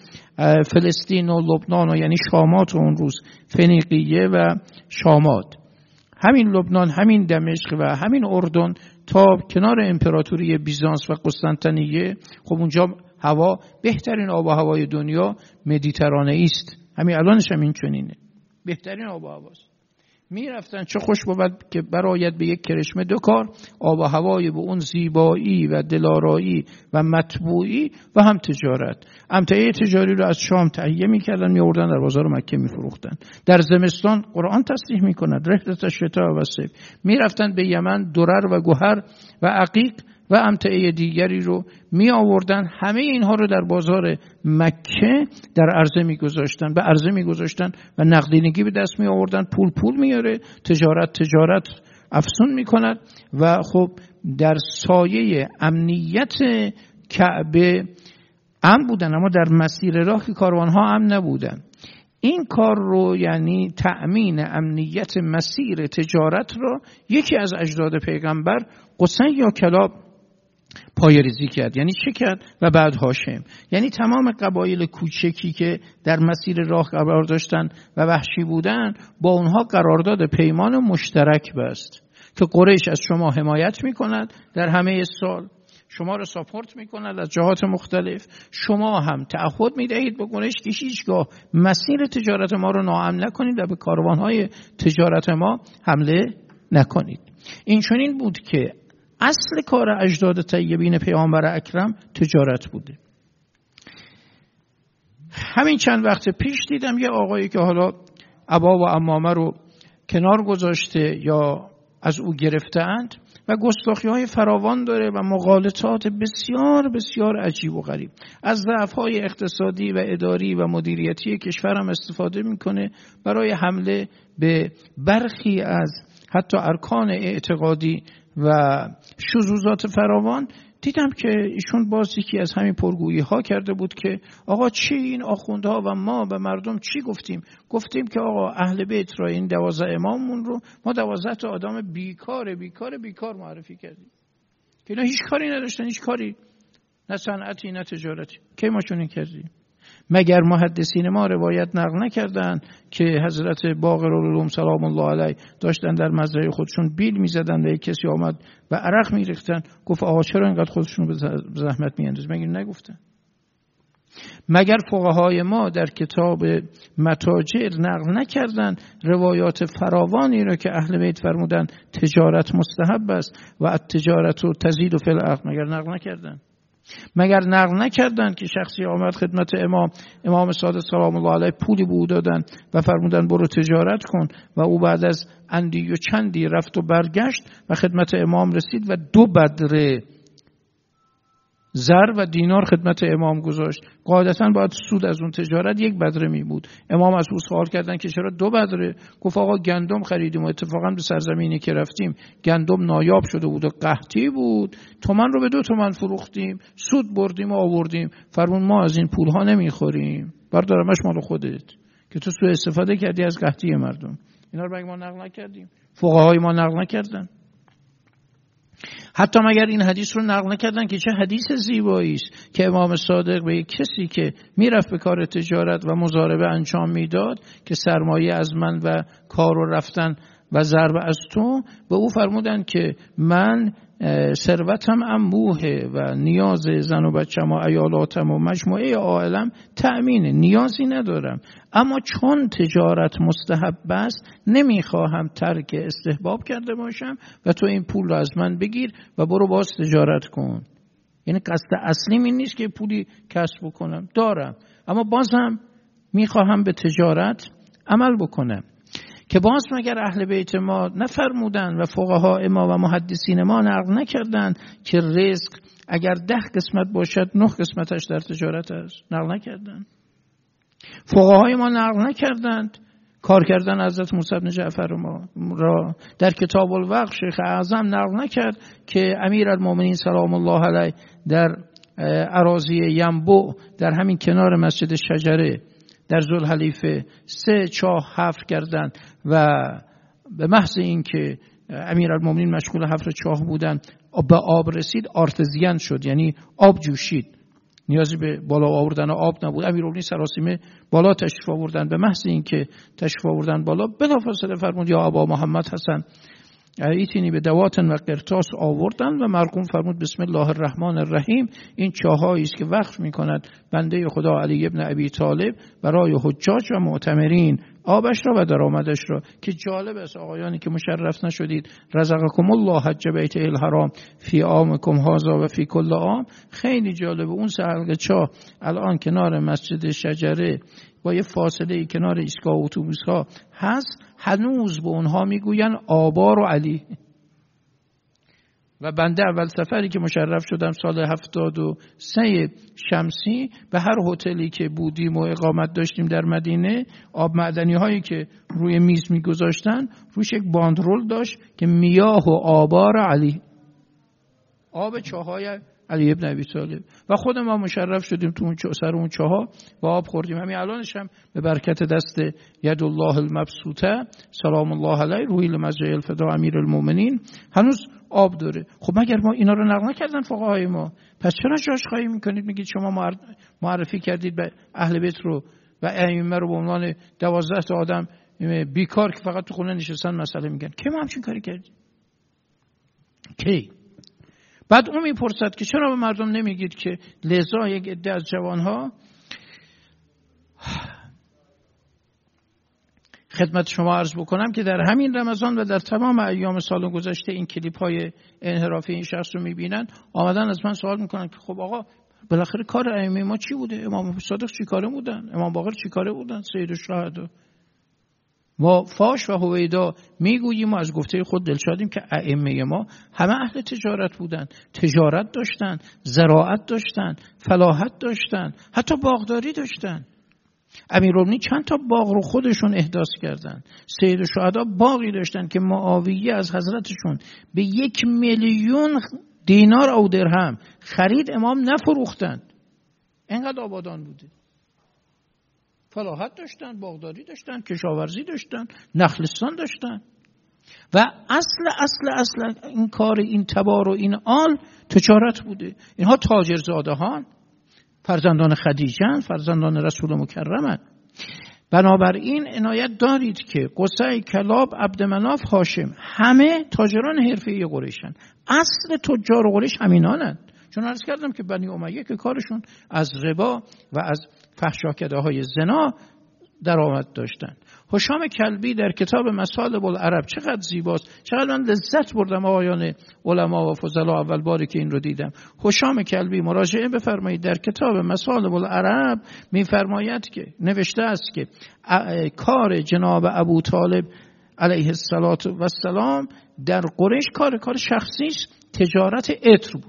فلسطین و لبنان و یعنی شامات و اون روز فنیقیه و شامات، همین لبنان، همین دمشق و همین اردن تا کنار امپراتوری بیزانس و قسطنطنیه. خب اونجا هوا بهترین آب و هوای دنیا مدیترانه‌ای است. همین الانش هم این چنینه، بهترین آب و هواست. می رفتن چه خوش بود که برآید به یک کرشمه دو کار، آب و هوای به اون زیبایی و دلارایی و مطبوعی و هم تجارت. امتعه تجاری رو از شام تهیه می کردن می آوردن در بازار مکه می فروختن. در زمستان قرآن تصریح می کند رحلت الشتاء و الصیف، می رفتن به یمن درر و گوهر و عقیق و امتعه دیگری رو می آوردن. همه اینها رو در بازار مکه در عرضه می گذاشتن، به عرضه می گذاشتن و نقدینگی به دست می آوردن. پول پول میاره، تجارت تجارت افزون می کند و خب در سایه امنیت کعبه امن بودن، اما در مسیر راه که کاروانها امن نبودن. این کار رو یعنی تأمین امنیت مسیر تجارت رو یکی از اجداد پیغمبر قصی یا کلاب پایه‌ریزی کرد. یعنی چه کرد؟ و بعد هاشم، یعنی تمام قبایل کوچکی که در مسیر راه قرار داشتن و وحشی بودن با اونها قرارداد پیمان مشترک بست که قریش از شما حمایت میکند در همه سال، شما رو ساپورت میکند از جهات مختلف، شما هم تعهد میدهید به قریش که هیچگاه مسیر تجارت ما رو ناامن نکنید و به کاروانهای تجارت ما حمله نکنید. این چنین بود که اصل کار اجداد طیبین پیامبر اکرم تجارت بوده. همین چند وقت پیش دیدم یه آقایی که حالا عبا و عمامه رو کنار گذاشته یا از او گرفته‌اند و گستاخی های فراوان داره و مغالطات بسیار بسیار عجیب و غریب. از ضعف های اقتصادی و اداری و مدیریتی کشور هم استفاده میکنه برای حمله به برخی از حتی ارکان اعتقادی و شذوذات فراوان. دیدم که ایشون باز یکی از همین پرگویی ها کرده بود که آقا چی این آخوندها و ما به مردم چی گفتیم؟ گفتیم که آقا اهل بیت را، این دوازده اماممون رو ما دوازده تا آدم بیکار بیکار بیکار معرفی کردیم که اینا هیچ کاری نداشتن، هیچ کاری، نه صنعتی نه تجارتی. کی ما چنین کردیم؟ مگر محدثین ما روایت نقل نکردن که حضرت باقر العلوم سلام الله علیه داشتن در مزرعه خودشون بیل میزدن و یک کسی آمد و عرق میریختن، گفت آقا چرا اینقدر خودشون به زحمت میاندازن؟ مگر نگفتن؟ مگر فقهای ما در کتاب متاجر نقل نکردن روایات فراوانی را که اهل بیت فرمودن تجارت مستحب است و التجارت تزید فی العقل؟ مگر نقل نکردن؟ مگر نقل نکردن که شخصی آمد خدمت امام امام صادق سلام الله علیه پولی به او دادن و فرمودن برو تجارت کن و او بعد از اندی و چندی رفت و برگشت و خدمت امام رسید و دو بدره زر و دینار خدمت امام گذاشت. قاعدتاً باید سود از اون تجارت یک بدره می بود. امام از او سوال کردن که چرا دو بدره؟ گفت آقا گندم خریدیم و اتفاقاً به سرزمینی که رفتیم گندم نایاب شده بود و قحطی بود، تومن رو به دو تومن فروختیم، سود بردیم و آوردیم. فرمون ما از این پولها نمیخوریم، بردارمش مال خودت که تو سوء استفاده کردی از قحطی مردم. اینا رو مگه ما نقل نکردیم؟ فقهای ما نقل نکردن؟ حتی مگر این حدیث رو نقل نکردن که چه حدیث زیبایی است که امام صادق به یک کسی که میرفت به کار تجارت و مضاربه انجام میداد که سرمایه از من و کار و رفتن و ضرب از تو، به او فرمودن که من ثروتم انبوهه و نیاز زن و بچم و عیالاتم و مجموعه عائلم تأمینه، نیازی ندارم، اما چون تجارت مستحب است نمیخواهم ترک استحباب کرده باشم و تو این پول رو از من بگیر و برو باز تجارت کن. یعنی قصد اصلیم این نیست که پولی کسب بکنم، دارم اما بازم میخواهم به تجارت عمل بکنم. که باز مگر اهل بیت ما نفرمودن و فقها ما و محدثین ما نقل نکردن که رزق اگر ده قسمت باشد نه قسمتش در تجارت است؟ نقل نکردن. فقهای ما نقل نکردند کار کردن حضرت موسی بن جعفر ما را. در کتاب الوقت شیخ اعظم نقل نکرد که امیرالمومنین سلام الله علیه در اراضی ینبوع در همین کنار مسجد شجره در ذوالحلیفه سه چاه حفر کردند و به محض اینکه امیرالمومنین مشغول حفر چاه بودند به آب رسید، آرتزیان شد، یعنی آب جوشید، نیازی به بالا آوردن آب نبود. امیرالمومنین سراسیمه بالا تشریف آوردن. به محض اینکه تشریف آوردن بالا بلافاصله فرمود یا ابا محمد حسن ایتینی به دواتن و قرطاس آوردن و مرقوم فرمود بسم الله الرحمن الرحیم. این چاهایی است که وقف میکند بنده خدا علی ابن ابی طالب برای حجاج و معتمرین آبش را و درآمدش را. که جالب است آقایانی که مشرف نشدید، رزقکم الله حج بیت الحرام فی عامکم هذا و فی کل عام. خیلی جالبه. اون سه حلقه چاه الان کنار مسجد شجره با یه فاصله کنار ایستگاه اتوبوس ها هست، هنوز به اونها میگوین آبار و علی. و بنده اول سفری که مشرف شدم سال هفتاد و سه شمسی، به هر هتلی که بودیم و اقامت داشتیم در مدینه، آب معدنی هایی که روی میز میگذاشتن روش یک باندرول داشت که میاه و آبار علی، آب چاهای علی ابن ابی طالب. و خود ما مشرف شدیم تو اون سر اون چاها و آب خوردیم. همین الانش هم به برکت دست ید الله المبسوطه سلام الله علیه روحی لمزرعه الفدا امیرالمومنین هنوز آب داره. خب مگر ما اینا رو نقل نکردن فقهای ما؟ پس چرا جاش خواهی میکنید میگید شما معرفی کردید به اهل بیت رو و ائمه رو به عنوان دوازده تا آدم بیکار که فقط تو خونه نشستن مسئله میگن؟ کی ما همچین کاری کردیم؟ کی؟ بعد اون میپرسد که چرا به مردم نمیگید که لذا یک عده از جوانها خدمت شما عرض بکنم که در همین رمضان و در تمام ایام سال گذشته این کلیپ های انحرافی این شخص رو میبینن، آمدن از من سوال میکنن که خب آقا بالاخره کار ائمه ما چی بوده؟ امام صادق چی کاره بودن؟ امام باقر چی کاره بودن؟ سید الشهدا. ما فاش و هویدا میگوییم و از گفته خود دلشادیم که ائمه ما همه اهل تجارت بودن، تجارت داشتن، زراعت داشتن، فلاحت داشتن، حتی باغداری داشتن. امیرالمومنین چند تا باغ رو خودشون احداث کردن. سید الشهدا باغی داشتن که معاویه از حضرتشون به یک میلیون دینار او درهم خرید، امام نفروختن. اینقدر آبادان بوده. فلاحت داشتن، باغداری داشتن، کشاورزی داشتن، نخلستان داشتن. و اصل اصل اصل این کار، این تبار و این آل تجارت بوده. اینها تاجرزادهان، فرزندان خدیجه، فرزندان رسول مکرمن. بنابراین عنایت دارید که قصی، کلاب، عبدمناف، هاشم همه تاجران حرفه‌ای قریشن. اصل تجار قریش همینانند. چون عرض کردم که بنی امیه که کارشون از ربا و از فحشاکده های زنا درآمد داشتن. هشام کلبی در کتاب مصالب العرب چقدر زیباست، چقدر من لذت بردم آقایان علما و فضلا اول باری که این رو دیدم. هشام کلبی مراجعه بفرمایید در کتاب مصالب العرب میفرماید که نوشته است که کار جناب ابو طالب علیه السلام در قریش کار کار شخصیش تجارت عطر بود.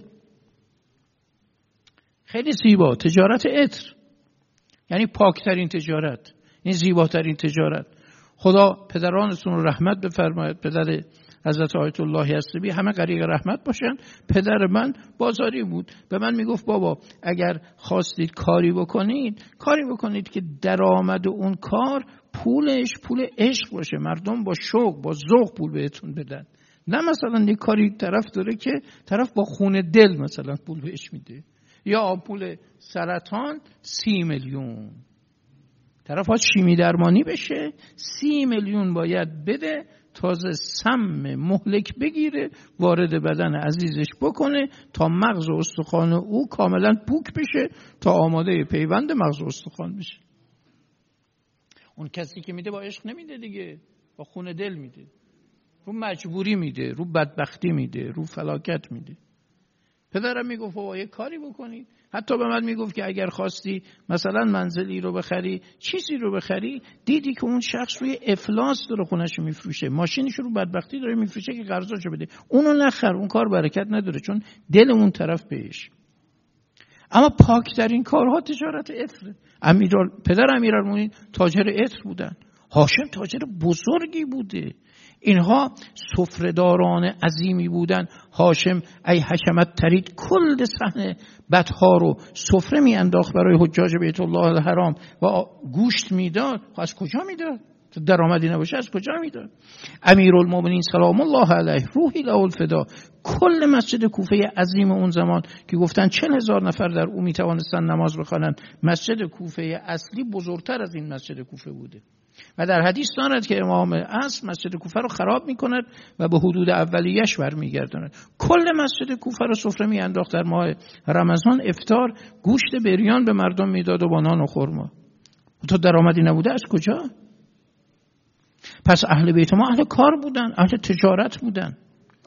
خیلی زیبا، تجارت عطر، یعنی پاکترین تجارت، این زیباترین تجارت. خدا پدرانتون رو رحمت بفرماید، پدر حضرت آیت الله یزدی همه غریق رحمت باشن. پدر من بازاری بود، به من میگفت بابا اگر خواستید کاری بکنید، کاری بکنید که درآمد اون کار پولش پول عشق باشه، مردم با شوق با ذوق پول بهتون بدن، نه مثلا یک کاری طرف داره که طرف با خون دل مثلا پول بهش میده. یا آمپول سرطان سی میلیون، طرف ها شیمی درمانی بشه سی میلیون باید بده، تازه سم مهلک بگیره وارد بدن عزیزش بکنه تا مغز و استخوان او کاملا پوک بشه تا آماده پیوند مغز و استخوان بشه. اون کسی که میده با عشق نمیده دیگه، با خون دل میده، رو مجبوری میده، رو بدبختی میده، رو فلاکت میده. پدرم میگفت بابا یه کاری بکنید. حتی به من میگفت که اگر خواستی مثلا منزلی رو بخری، چیزی رو بخری، دیدی که اون شخص روی افلاس داره خونه‌شو میفروشه، ماشینش رو بدبختی داره میفروشه که قرضاشو بده، اونو نخر، اون کار برکت نداره چون دل اون طرف بهش. اما پاکترین کارها تجارت عطر. امیرال پدر امیرالمومنین تاجر عطر بودن. هاشم تاجر بزرگی بوده. اینها سفره‌داران عظیمی بودن. هاشم ای حکمت ترید کل صحن بدها رو سفره می انداخت برای حجاج بیت الله الحرام و گوشت میداد. از کجا میداد؟ درآمدی نباشه از کجا میداد؟ امیرالمومنین سلام الله علیه روحی له الفدا کل مسجد کوفه عظیم اون زمان که گفتن چهل هزار نفر در او میتوانستن نماز بخوانن، مسجد کوفه اصلی بزرگتر از این مسجد کوفه بوده و در حدیث دارد که امام عصر مسجد کوفه رو خراب میکند و به حدود اولیه‌اش برمیگرداند. کل مسجد کوفه رو سفره میانداخت در ماه رمضان، افطار گوشت بریان به مردم میداد و با نان و خرما. تو درآمدی نبوده از کجا؟ پس اهل بیت ما اهل کار بودن، اهل تجارت بودن.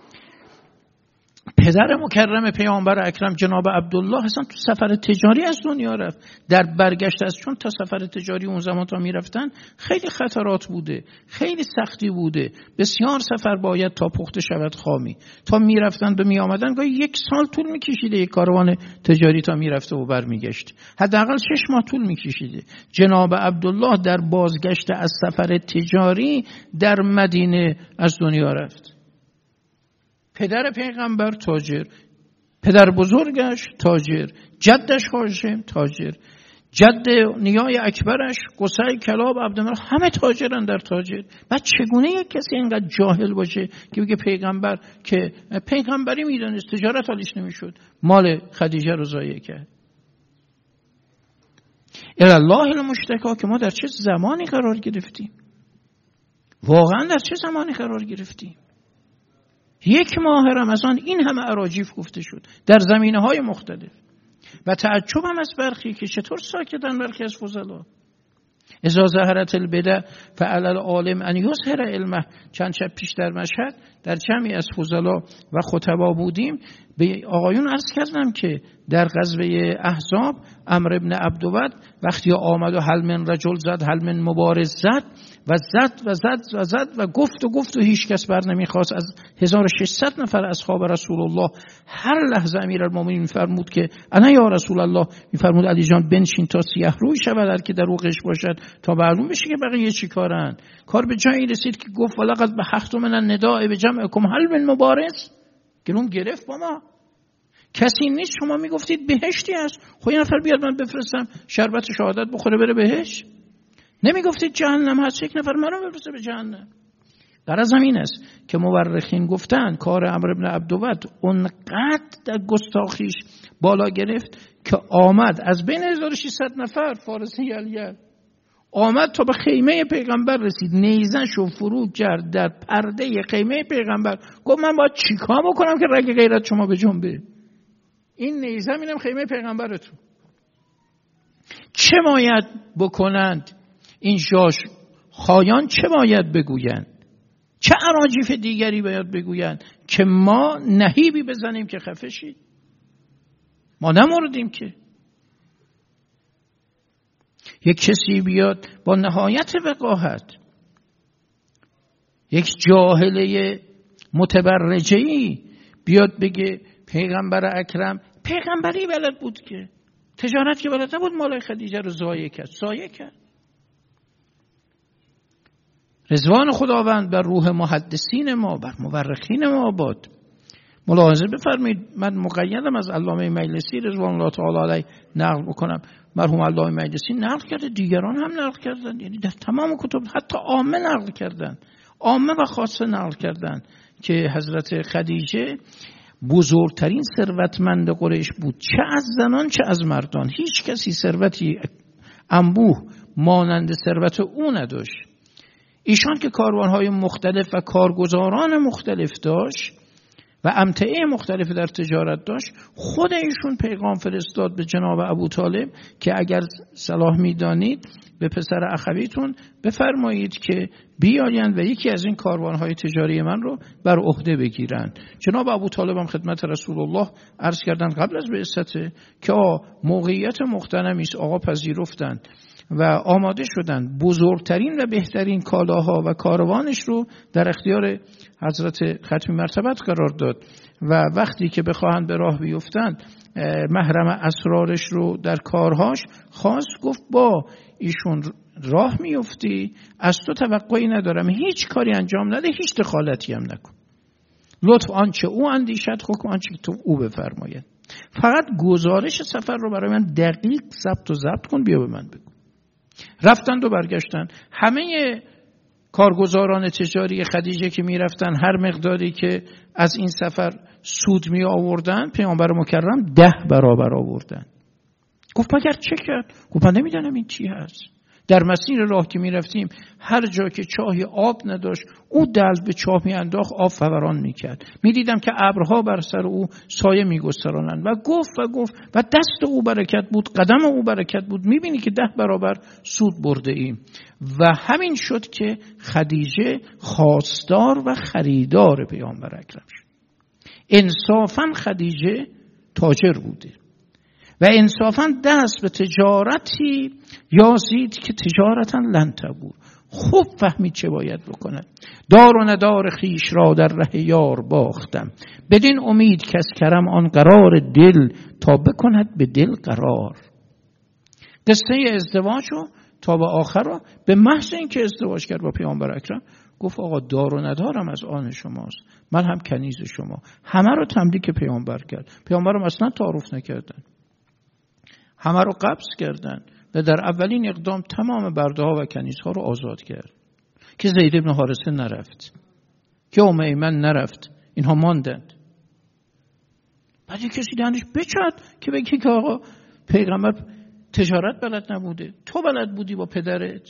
پدر مکرم پیامبر اکرم جناب عبدالله اصلا تو سفر تجاری از دنیا رفت. در برگشت از چون تا سفر تجاری اون زمان تا میرفتن خیلی خطرات بوده، خیلی سختی بوده، بسیار سفر باید تا پخته شود خامی، تا میرفتن و میآمدن گاهی یک سال طول میکشیده یک کاروان تجاری تا میرفته و برمیگشت، حداقل شش ماه طول میکشیده. جناب عبدالله در بازگشت از سفر تجاری در مدینه از دنیا رفت. پدر پیغمبر تاجر، پدر بزرگش تاجر، جدش هاشم تاجر، جد نیای اکبرش قصی، کلاب، عبدمناف همه تاجرن در تاجر. بعد چگونه یک کسی اینقدر جاهل باشه که بگه پیغمبر که پیغمبری میدونست تجارت حالیش نمیشد مال خدیجه رو ضایع کرد؟ الله المشتکا که ما در چه زمانی قرار گرفتیم، واقعا در چه زمانی قرار گرفتیم؟ یک ماه رمضان این همه اراجیف گفته شد در زمینه‌های مختلف و تعجب هم از برخی که چطور ساکتن برخی از فضلا. اذا ظهرت البدع فعلى العالم ان یظهر علمه. چند شب پیش در مشهد در جمعی از فضلا و خطبا بودیم، به آقایون عرض کردم که در غزوه احزاب عمرو بن عبدود وقتی آمد و هل من رجل زد، هل من مبارز زد و زد و زد و زد و گفت و گفت و هیچ کس بر نمیخواست. از هزار و ششصد نفر اصحاب رسول الله هر لحظه امیرالمومنین میفرمود که انا یا رسول الله، میفرمود علی جان بنشین تا سیاه روی شود هر که در روغش باشد تا معلوم بشه که بقیه چی کارن. کار به جایی رسید که گفت ولقد بحثت من النداء بجمعکم هل من مبارز. گلوم گرفت با ما، کسی نیست شما میگفتید بهشتی است، خب یه نفر بیاد من بفرستم شربت شهادت بخوره بره بهشت. نمیگفتید جهنم هست، یک نفر منو بفرسته به جهنم. غرض این است که مورخین گفتن کار عمرو بن عبدود اونقدر در گستاخیش بالا گرفت که آمد از بین هزار و ششصد نفر فارسی یل یل آمد تا به خیمه پیغمبر رسید، نیزش و فرو کرد در پرده خیمه پیغمبر. گفت من باید چیکار بکنم که رگ غیرت شما به جنبه؟ این نیزه میدم خیمه پیغمبرتون. چه باید بکنند این جاش خایان؟ چه باید بگویند؟ چه اراجیف دیگری باید بگویند که ما نهیبی بزنیم که خفه شید؟ ما نمردیم که. یک کسی بیاد با نهایت وقاحت، یک جاهله متبرجه‌ای بیاد بگه پیغمبر اکرم پیغمبری بلد بود که تجارت که بلد نبود مال خدیجه رو ضایع کرد، ضایع کرد. رضوان خداوند بر روح محدثین ما، بر مورخین ما باد. ملاحظه بفرمایید من مقیدم از علامه مجلسی رضوان الله تعالی علیه نقل بکنم. مرحوم علامه مجلسی نقل کرده، دیگران هم نقل کردن، یعنی در تمام کتب حتی عامه نقل کردن، عامه و خاصه نقل کردن که حضرت خدیجه بزرگترین ثروتمند قریش بود، چه از زنان چه از مردان. هیچ کسی ثروتی انبوه مانند ثروت او نداشت. ایشان که کاروانهای مختلف و کارگزاران مختلف داشت و امتعه مختلف در تجارت داشت، خود ایشون پیغام فرستاد به جناب ابو طالب که اگر صلاح می‌دانید به پسر اخویتون بفرمایید که بیایند و یکی از این کاروانهای تجاری من رو بر عهده بگیرند. جناب ابو طالب هم خدمت رسول الله عرض کردند قبل از بعثت که موقعیت محترمی است، آقا پذیرفتند و آماده شدند بزرگترین و بهترین کالاها و کاروانش رو در اختیار حضرت ختمی مرتبت قرار داد و وقتی که بخواهند به راه بیفتند محرم اسرارش رو در کارهاش خواست. گفت با ایشون راه میفتی، از تو توقعی ندارم، هیچ کاری انجام نده، هیچ دخالتی هم نکن، لطف آنچه او اندیشد حکم آنچه تو او بفرماید، فقط گزارش سفر رو برای من دقیق ضبط و ضبط کن بیا به من بگو. رفتند و برگشتند. همه کارگزاران تجاری خدیجه که می رفتن هر مقداری که از این سفر سود می آوردن پیامبر مکرم ده برابر آوردن. گفت مگر چه کرد؟ گفت من نمیدانم این چی هست. در مسیر راه که می رفتیم هر جا که چاهی آب نداشت او دلو به چاه می انداخت، آب فوران می کرد. می دیدم که ابرها بر سر او سایه می گسترانند و گفت و گفت و دست او برکت بود، قدم او برکت بود، می بینی که ده برابر سود برده ایم. و همین شد که خدیجه خواستار و خریدار پیامبر اکرم شد. انصافاً خدیجه تاجر بوده و انصافاً دست به تجارتی یازید که تجارتاً لن تبور. خوب فهمید چه باید بکند. دار و ندار خیش را در ره یار باختم، بدین امید که از کرم آن قرار دل تا بکند به دل قرار. قصه ازدواج رو تا به آخر رو به محض اینکه ازدواج کرد با پیامبر اکرم گفت آقا دار و ندارم از آن شماست، من هم کنیز شما. همه رو تملیک پیامبر کرد. پیامبر رو اصلا تعارف نکردن، همه رو قبض کردن و در اولین اقدام تمام برده ها و کنیزها رو آزاد کرد که زید ابن حارثه نرفت، که ام ایمن نرفت، اینها ماندند. بعد کسی دهنش بچد که بگه که آقا پیغمبر تجارت بلد نبوده، تو بلد بودی با پدرت.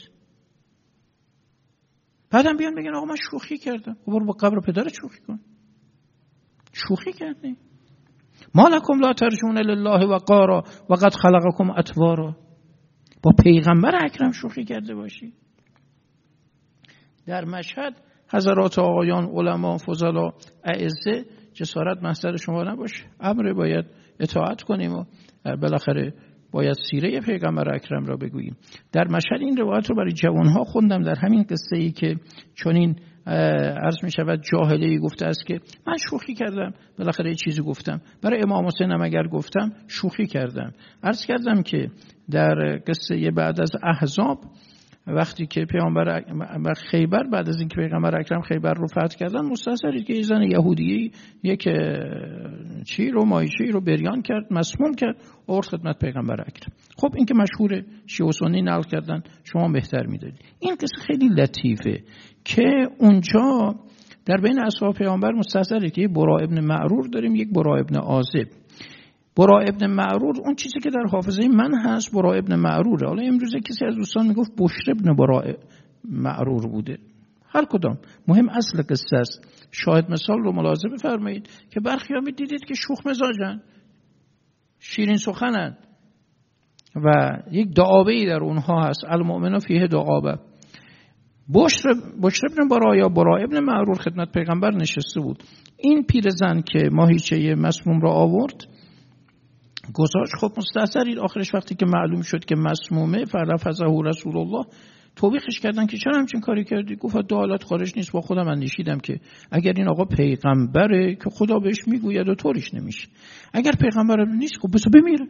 بعدم بیان بگن آقا من شوخی کردم. برو با قبر پدرت شوخی کن. شوخی کردی. ما لکم لا ترجون لله وقارا و قد خلقکم اطوارا. با پیغمبر اکرم شوخی کرده باشی. در مشهد حضرات آقایان علما فضلا اعزه جسارت محضر شما نباشه. امر باید اطاعت کنیم و بالاخره باید سیره پیغمبر اکرم را بگوییم. در مشهد این روایت رو برای جوانها خوندم در همین قصه ای که چنین عرض می شود جاهلی گفته است که من شوخی کردم، بالاخره یه چیزی گفتم برای امام حسین هم اگر گفتم شوخی کردم. عرض کردم که در قصه بعد از احزاب وقتی که پیامبر خیبر بعد از اینکه پیغمبر اکرم خیبر رو فتح کردن مستحضرید که یه زن یهودی یک چی رو مایشی رو بریان کرد، مسموم کرد، آورد خدمت پیغمبر اکرم. خب این که مشهور شیعه و سنی نقل کردن، شما بهتر میدونید. این قصه خیلی لطیفه که اونجا در بین اصحاب پیامبر مستحضرید که یک برا ابن معرور داریم، یک برا ابن عازب. برا ابن معرور اون چیزی که در حافظه من هست برا ابن معروره. حالا امروزه کسی از دوستان میگفت بشر ابن برا معرور بوده. هر کدام مهم اصل قصه است. شاهد مثال رو ملاحظه بفرمایید که برخی ها دیدید که شوخ مزاجن، شیرین سخنن و یک دعابه‌ای در اونها هست. المؤمن فیه دعابه. بشر بشر ابن برا یا برا ابن معرور خدمت پیغمبر نشسته بود. این پیرزن که ماهیچه مسموم را آورد گذاشت. خب مستحضرید آخرش وقتی که معلوم شد که مسمومه فرفضه رسول الله توبیخش کردن که چرا همچین کاری کردی؟ گفت دو حالت خارج نیست. با خودم اندیشیدم که اگر این آقا پیغمبره که خدا بهش میگوید و طوریش نمیشه، اگر پیغمبر نیست خب بس بمیره،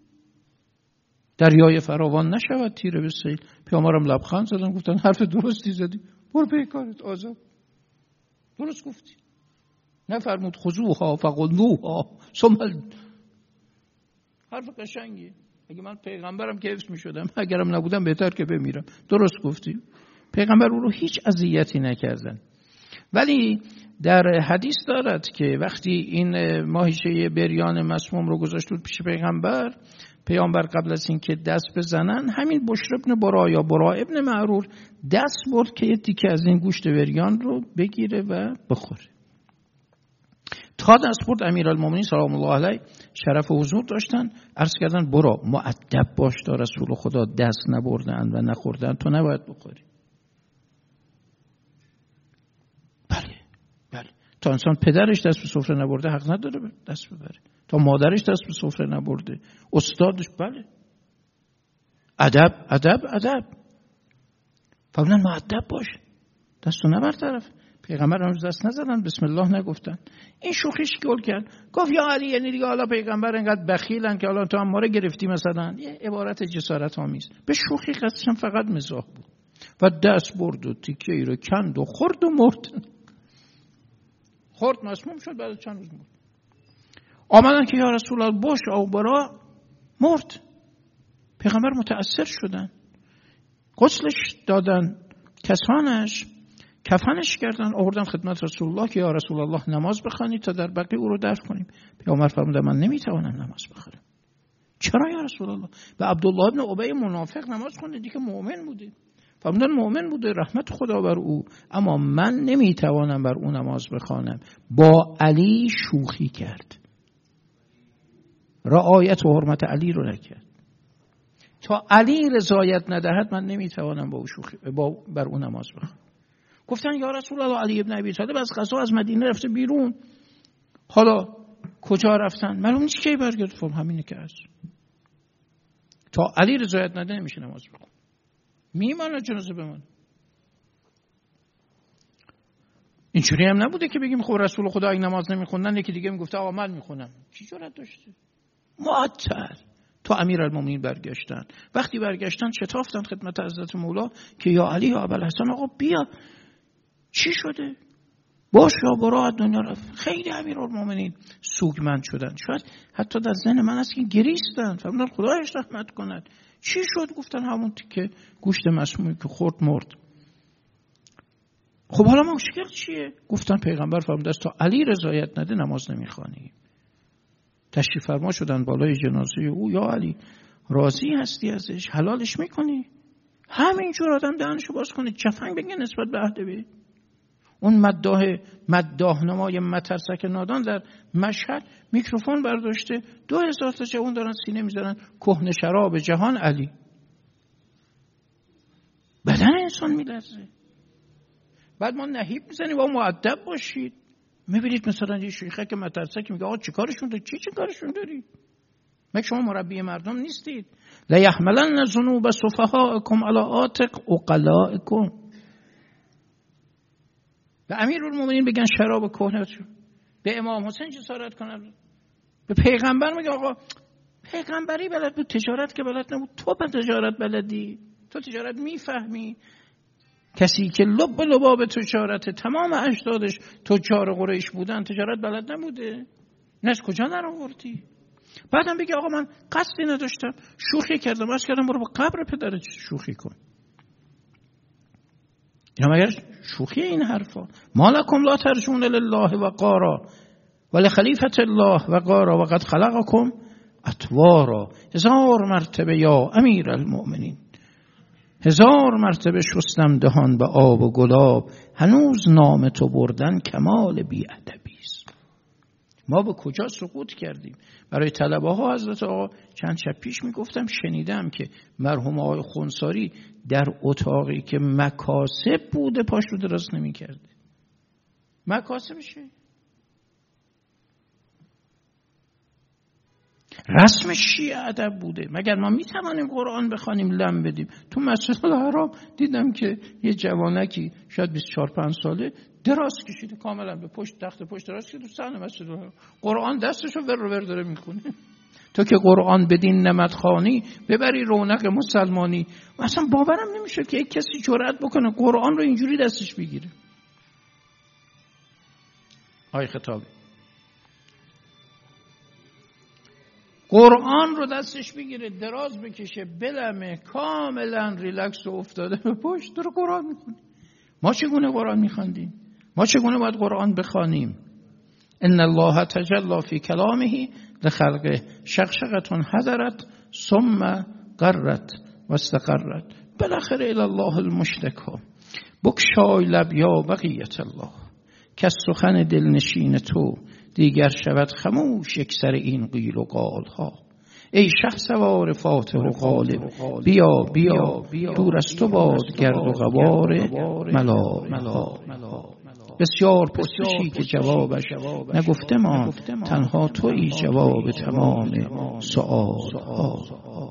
دریای فراوان نشود تیره به سیل. پیامبرم لبخند زدن گفتن حرف درستی زدی، برو پی کارت، آزاد، درست گفتی. نفرمود خذوها فغلوها ثم. حرف قشنگی. اگه من پیغمبرم که حفظ می شدم، اگرم نبودم بهتر که بمیرم. درست گفتی. پیغمبر او رو هیچ اذیتی نکردن. ولی در حدیث دارد که وقتی این ماهیچه بریان مسموم رو گذاشت بود پیش پیغمبر، پیامبر قبل از این که دست بزنن همین بشر ابن برا یا برا ابن معرور دست برد که یه تیکه از این گوشت بریان رو بگیره و بخوره. تا دست برد امیرالمومنین سلام الله علیه شرف حضور داشتن، عرض کردن برو مؤدب باش تا رسول خدا دست نبردن و نخوردن، تو نباید بخوری. بله بله. تا انسان پدرش دست به سفره نبرده حق نداره دست ببره، تا مادرش دست به سفره نبرده، استادش. بله ادب ادب ادب. فرمودن مؤدب باش، دستو نبر طرف. پیغمبر هنوز دست نزدن، بسم الله نگفتن. این شوخیش گل کرد، گفت یا علی، یعنی دیگه حالا پیغمبر انقدر بخیلن که حالا تو هم ما رو گرفتی مثلا. یه عبارت جسارت آمیز. به شوخی قصدشم فقط مزاح بود و دست برد و تیکه ای رو کند و خورد و مرد. خورد مسموم شد، بعد چند روز مرد. آمدن که یا رسول الله باش او برا، مرد. پیغمبر متأثر شدن، غسلش دادن، کسانش کفنش کردن، آوردن خدمت رسول الله که یا رسول الله نماز بخوانید تا در بقیع او رو دفن کنیم. پیامبر فرمود من نمیتوانم نماز بخوانم. چرا یا رسول الله؟ و عبدالله ابن ابی منافق نماز خونده، دیگه مؤمن بوده. فرمودن مؤمن بوده، رحمت خدا بر او، اما من نمیتوانم بر او نماز بخوانم. با علی شوخی کرد، رعایت و حرمت علی رو نکرد. تا علی رضایت ندهد من نمیتوانم با او شوخی با بر او نماز بخوانم. گفتن یا رسول الله علی ابن ابی طالب از غزا از مدینه رفته بیرون، حالا کجا رفتن؟ معلوم نیست کی برگرد. فرم همینه که هست، تا علی رضایت نده نمیشه نماز بخون. میمانه جنازه بمونه. اینجوری هم نبوده که بگیم خب رسول خدا اگه نماز نمیخوندن یکی دیگه میگفته آقا من میخونم. چی جرأت داشته؟ معطل. تا امیرالمومنین برگشتن، وقتی برگشتن شتافتن خدمت حضرت مولا که یا علی یا ابوالحسن آقا بیا، چی شده؟ باش یا برا دنیا رفت. خیلی امیرالمومنین سوگمند شدن، شاید حتی در ذهن من است که گریستن. فرمودن خدایش رحمت کند. چی شد؟ گفتن همون که گوشت مسمومی که خورد مرد. خب حالا مشکل چیه؟ گفتن پیغمبر فرموده است تا علی رضایت نده نماز نمیخوانی. تشریف فرما شدن بالای جنازه او، یا علی راضی هستی ازش؟ حلالش میکنی؟ همینجور آدم دهنشو باز کنه چفنگ بگه نسبت به عهد بی. اون مداح مداح نمای مترسک نادان در مشهد میکروفون برداشته، دو هزار تا جوان دارن سینه میزنن کهنه شراب جهان علی. بدن انسان میلرزه. بعد ما نهیب میزنیم و مؤدب باشید. میبینید مثلا یه شیخه که مترسک میگه آقا چی کارشون داری؟ چی چی کارشون داری؟ مگه شما مربی مردم نیستید؟ لا یحملن ذنوب سفهاءکم علی عاتق عقلائکم. به امیرالمومنین بگن شراب کهنه، به امام حسین جسارت کنن، به پیغمبر میگه آقا پیغمبری بلد بود، تجارت که بلد نبود، تو به تجارت بلدی، تو تجارت میفهمی. کسی که لب لباب تجارت تمام اجدادش تجار قریش بودن تجارت بلد نبوده؟ نه از کجا نرآوردی؟ بعدم بگی آقا من قصدی نداشتم، شوخی کردم، از کردم برو با قبر پدرت شوخی کن. اینا مگر شوخی این حرفا؟ ما لکم لا ترجون لله وقارا ولخلیفة الله وقارا وقد خلقکم اطوارا. هزار مرتبه یا امیر المؤمنین، هزار مرتبه شستم دهان به آب و گلاب، هنوز نام تو بردن کمال بی‌ادبی است. ما به کجا سقوط کردیم؟ برای طلبه ها حضرت آقا چند شب پیش میگفتم شنیدم که مرحوم آقای خونساری در اتاقی که مکاسب بوده پاش رو دراز نمی کرده. مکاسبشه، رسم شیعه ادب بوده. مگر ما می توانیم قرآن بخوانیم لم بدیم؟ تو مسجد الحرام دیدم که یه جوانکی شاید بیست و چهار پنج ساله دراز کشیده، کاملا به پشت تخت پشت دراز کشیده تو صحن مسجد الحرام، قرآن دستشو ور ور داره میکنه. تو که قرآن بدین نمد خوانی ببری رونق مسلمانی. اصلا باورم نمیشه که یک کسی جرأت بکنه قرآن رو اینجوری دستش بگیره. آی خطابی قرآن رو دستش بگیره، دراز بکشه، بلمه، کاملا ریلکس و افتاده به پشت داره قرآن میخونه. ما چگونه قرآن میخواندیم؟ ما چگونه باید قرآن بخوانیم؟ ان الله تجلی فی کلامه لخلقه شقشقه حضرت ثم قرت واستقرت بالاخره الی الله المشتکا. بگشای لب یا بقیت الله که سخن دلنشین تو دیگر شود خموش یک سر این قیل و قال ها. ای شه سوار فاتح و غالب بیا بیا دور از تو باد گرد و غبار ملائکه. بسیار پرسشی که جوابش نگفته ماند، تنها تویی جواب تمام سؤال ها.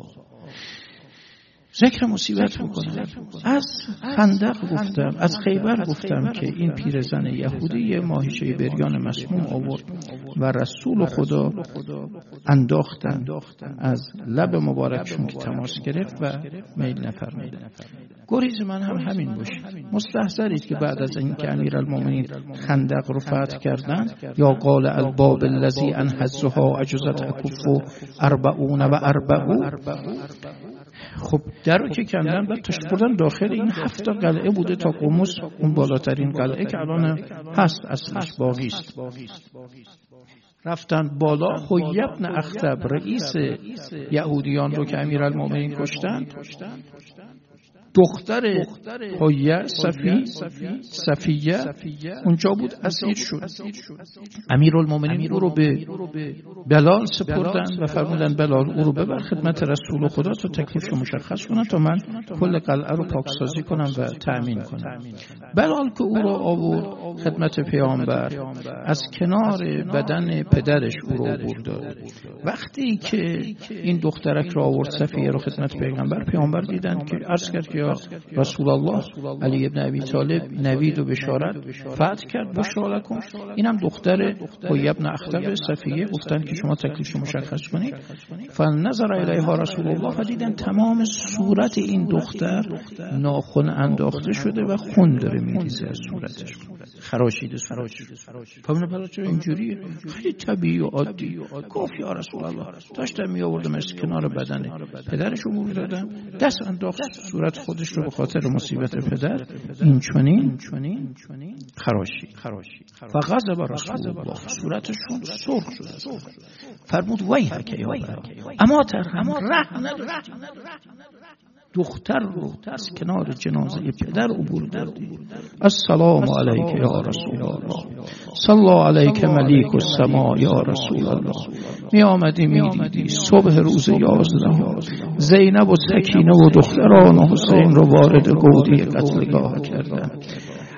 ذکر مصیبت میکنم. از خندق گفتم، از خیبر گفتم که این پیرزن یهودی ماهیچه بریان مسموم آورد و رسول خدا انداختن از لب مبارکشون که تماس گرفت و میل نفرمید. گریز من هم همین باشه. مستحضرید که بعد از این که امیرالمومنین خندق رو فتح کردن، یا قال الباب الذی انحزها اجزت اکفو اربعون و اربعون، خب در رو که کندن بعد تش بردن داخل این هفت تا قلعه بوده تا قمص، اون بالاترین قلعه که الان هست اصلش باقی است. رفتن بالا، حیی بن اخطب رئیس یهودیان رو که امیرالمومنین کشتن، دختر حیی صفی صفیه اونجا بود، اسیر شد. امیرالمومنین او رو به بلال سپردن و فرمودن بلال او رو ببر خدمت رسول خدا تا تکلیفش رو مشخص کنن تا من کل قلعه رو پاکسازی کنم و تأمین کنم. بلال که او رو آورد خدمت پیامبر، از کنار بدن پدرش او رو آورد. وقتی که این دخترک رو آورد صفیه رو خدمت پیغمبر، پیامبر دیدن که عرض کرد که رسول الله علی ابن ابی طالب نوید و بشارت فتح کرد بشارکم. اینم دختر حیی بن اخطب صفیه. گفتن که شما تکلیفش مشخص کنید. فنظر الیها رسول الله، دیدن تمام صورت این دختر ناخن انداخته شده و خون داره میریزه از صورتش، خراشیده صورتش. فهمیدن برای چرا اینجوریه؟ خیلی طبیعی و عادی. گفت یا رسول الله داشتم می آوردم از کنار بدن پدرش رو بردادم، دست انداخت صورت خودش رو به خاطر مصیبت پدر این چنین خراشی. فغضب رسول الله، صورتشون سرخ شد. فرمود ویحک یا ابا اما ترحم، رحم نداشتی دختر رو از کنار جنازه پدر عبور دادی. السلام علیک یا رسول الله، صلی علیک ملیک السما یا رسول الله. می آمدی می دیدی صبح روز یازده زینب و سکینه و دختران حسین رو وارد گودی قتلگاه کردن.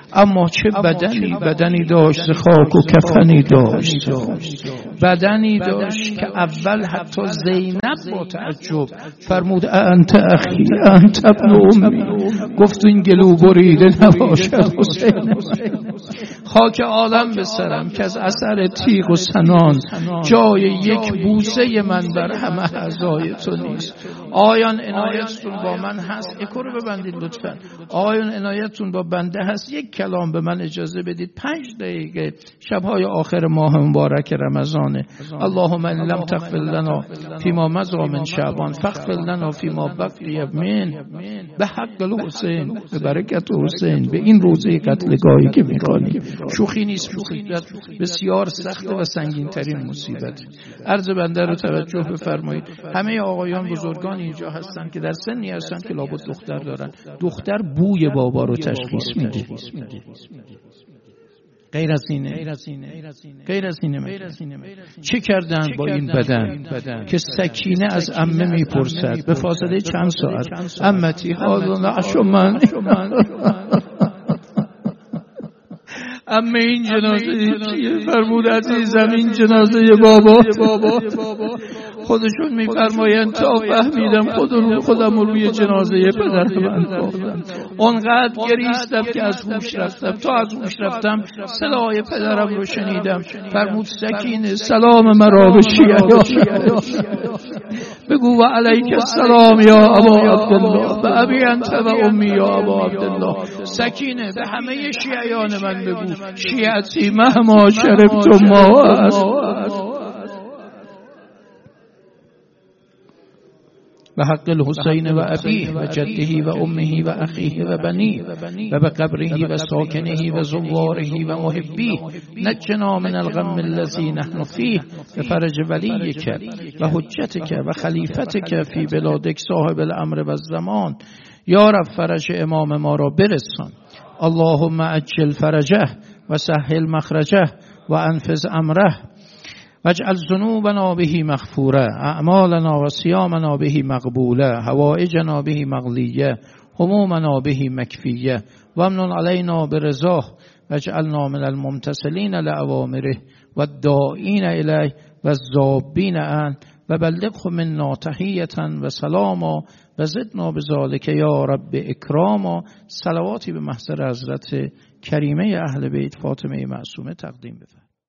اما چه بدنی بدنی داشت، خاک و کفنی داشت، بدنی داشت که اول حتی زینب با تعجب فرمود انت اخی انت ابن امی، گفت این گلو بریده نباشد حسین، خاک عالم به سرم که از اثر تیغ و سنان جای یک بوسه من بر همه اعضای تو نیست. آیان عنایتتون با من هست؟ اکو رو ببندید لطفا. آیان عنایتتون با بنده هست؟ یک کلام به من اجازه بدید، پنج دقیقه شبهای آخر ماه مبارک رمضانه. اللهم ان لم تغفر لنا فيما مضى من شعبان فاغفر لنا فيما بقي من، به حق الحسین، به برکت حسین، به این روزه قتلگاهی که می‌کنیم. شوخی نیست، مصیبت بسیار سخت و سنگین ترین مصیبت. عرض بنده رو توجه بفرمایید. همه آقایان بزرگان اینجا هستن که در سنی هستن که لابد دختر دارن. دختر بوی بابا رو تشخیص میده. غیر از اینه غیر از اینه چه کردن با این بدن که سکینه از عمه میپرسد به فاصله چند ساعت عمتی حاضر نعشو من اما این جنازه چیه؟ فرمود عزیزم این جنازه بابا. خودشون میفرمایند تا فهمیدم خودم خودم روی جنازه پدر من انداختم، اونقدر گریستم که از هوش رفتم. تا از هوش رفتم صدای پدرم رو شنیدم. فرمود سکینه سلام مرا به شیعیان بگو و علیک السلام یا ابا عبدالله، به ابی انت و امی یا ابا عبدالله. سکینه به همه شیعیان من بگو شیعتی مهما شربتم ما است، به حق الحسین و ابیه و جده و امه و اخیه و بنیه و به قبره و ساکنه و زواره و محبیه، نجنا من الغم الذی نحن فیه، به فرج ولیک و حجتک و خلیفتک فی بلادک صاحب الامر و الزمان. یا رب فرج امام ما را برسان. اللهم عجل فرجه و سهل مخرجه و انفذ امره واجعل ذنوبنا به مغفوره، اعمالنا و صیامنا به مقبوله، حوائجنا به مقضیه، همومنا به مکفیه، و امنن علینا برضاه واجعلنا من الممتثلین لاوامره و الداعین الیه و الذابین عنه و بلغه منا تحیة و سلاما و زدنا بذلک یا رب اکراما. صلواتی به محضر حضرت کریمه اهل بیت فاطمه معصومه تقدیم بفرمایید.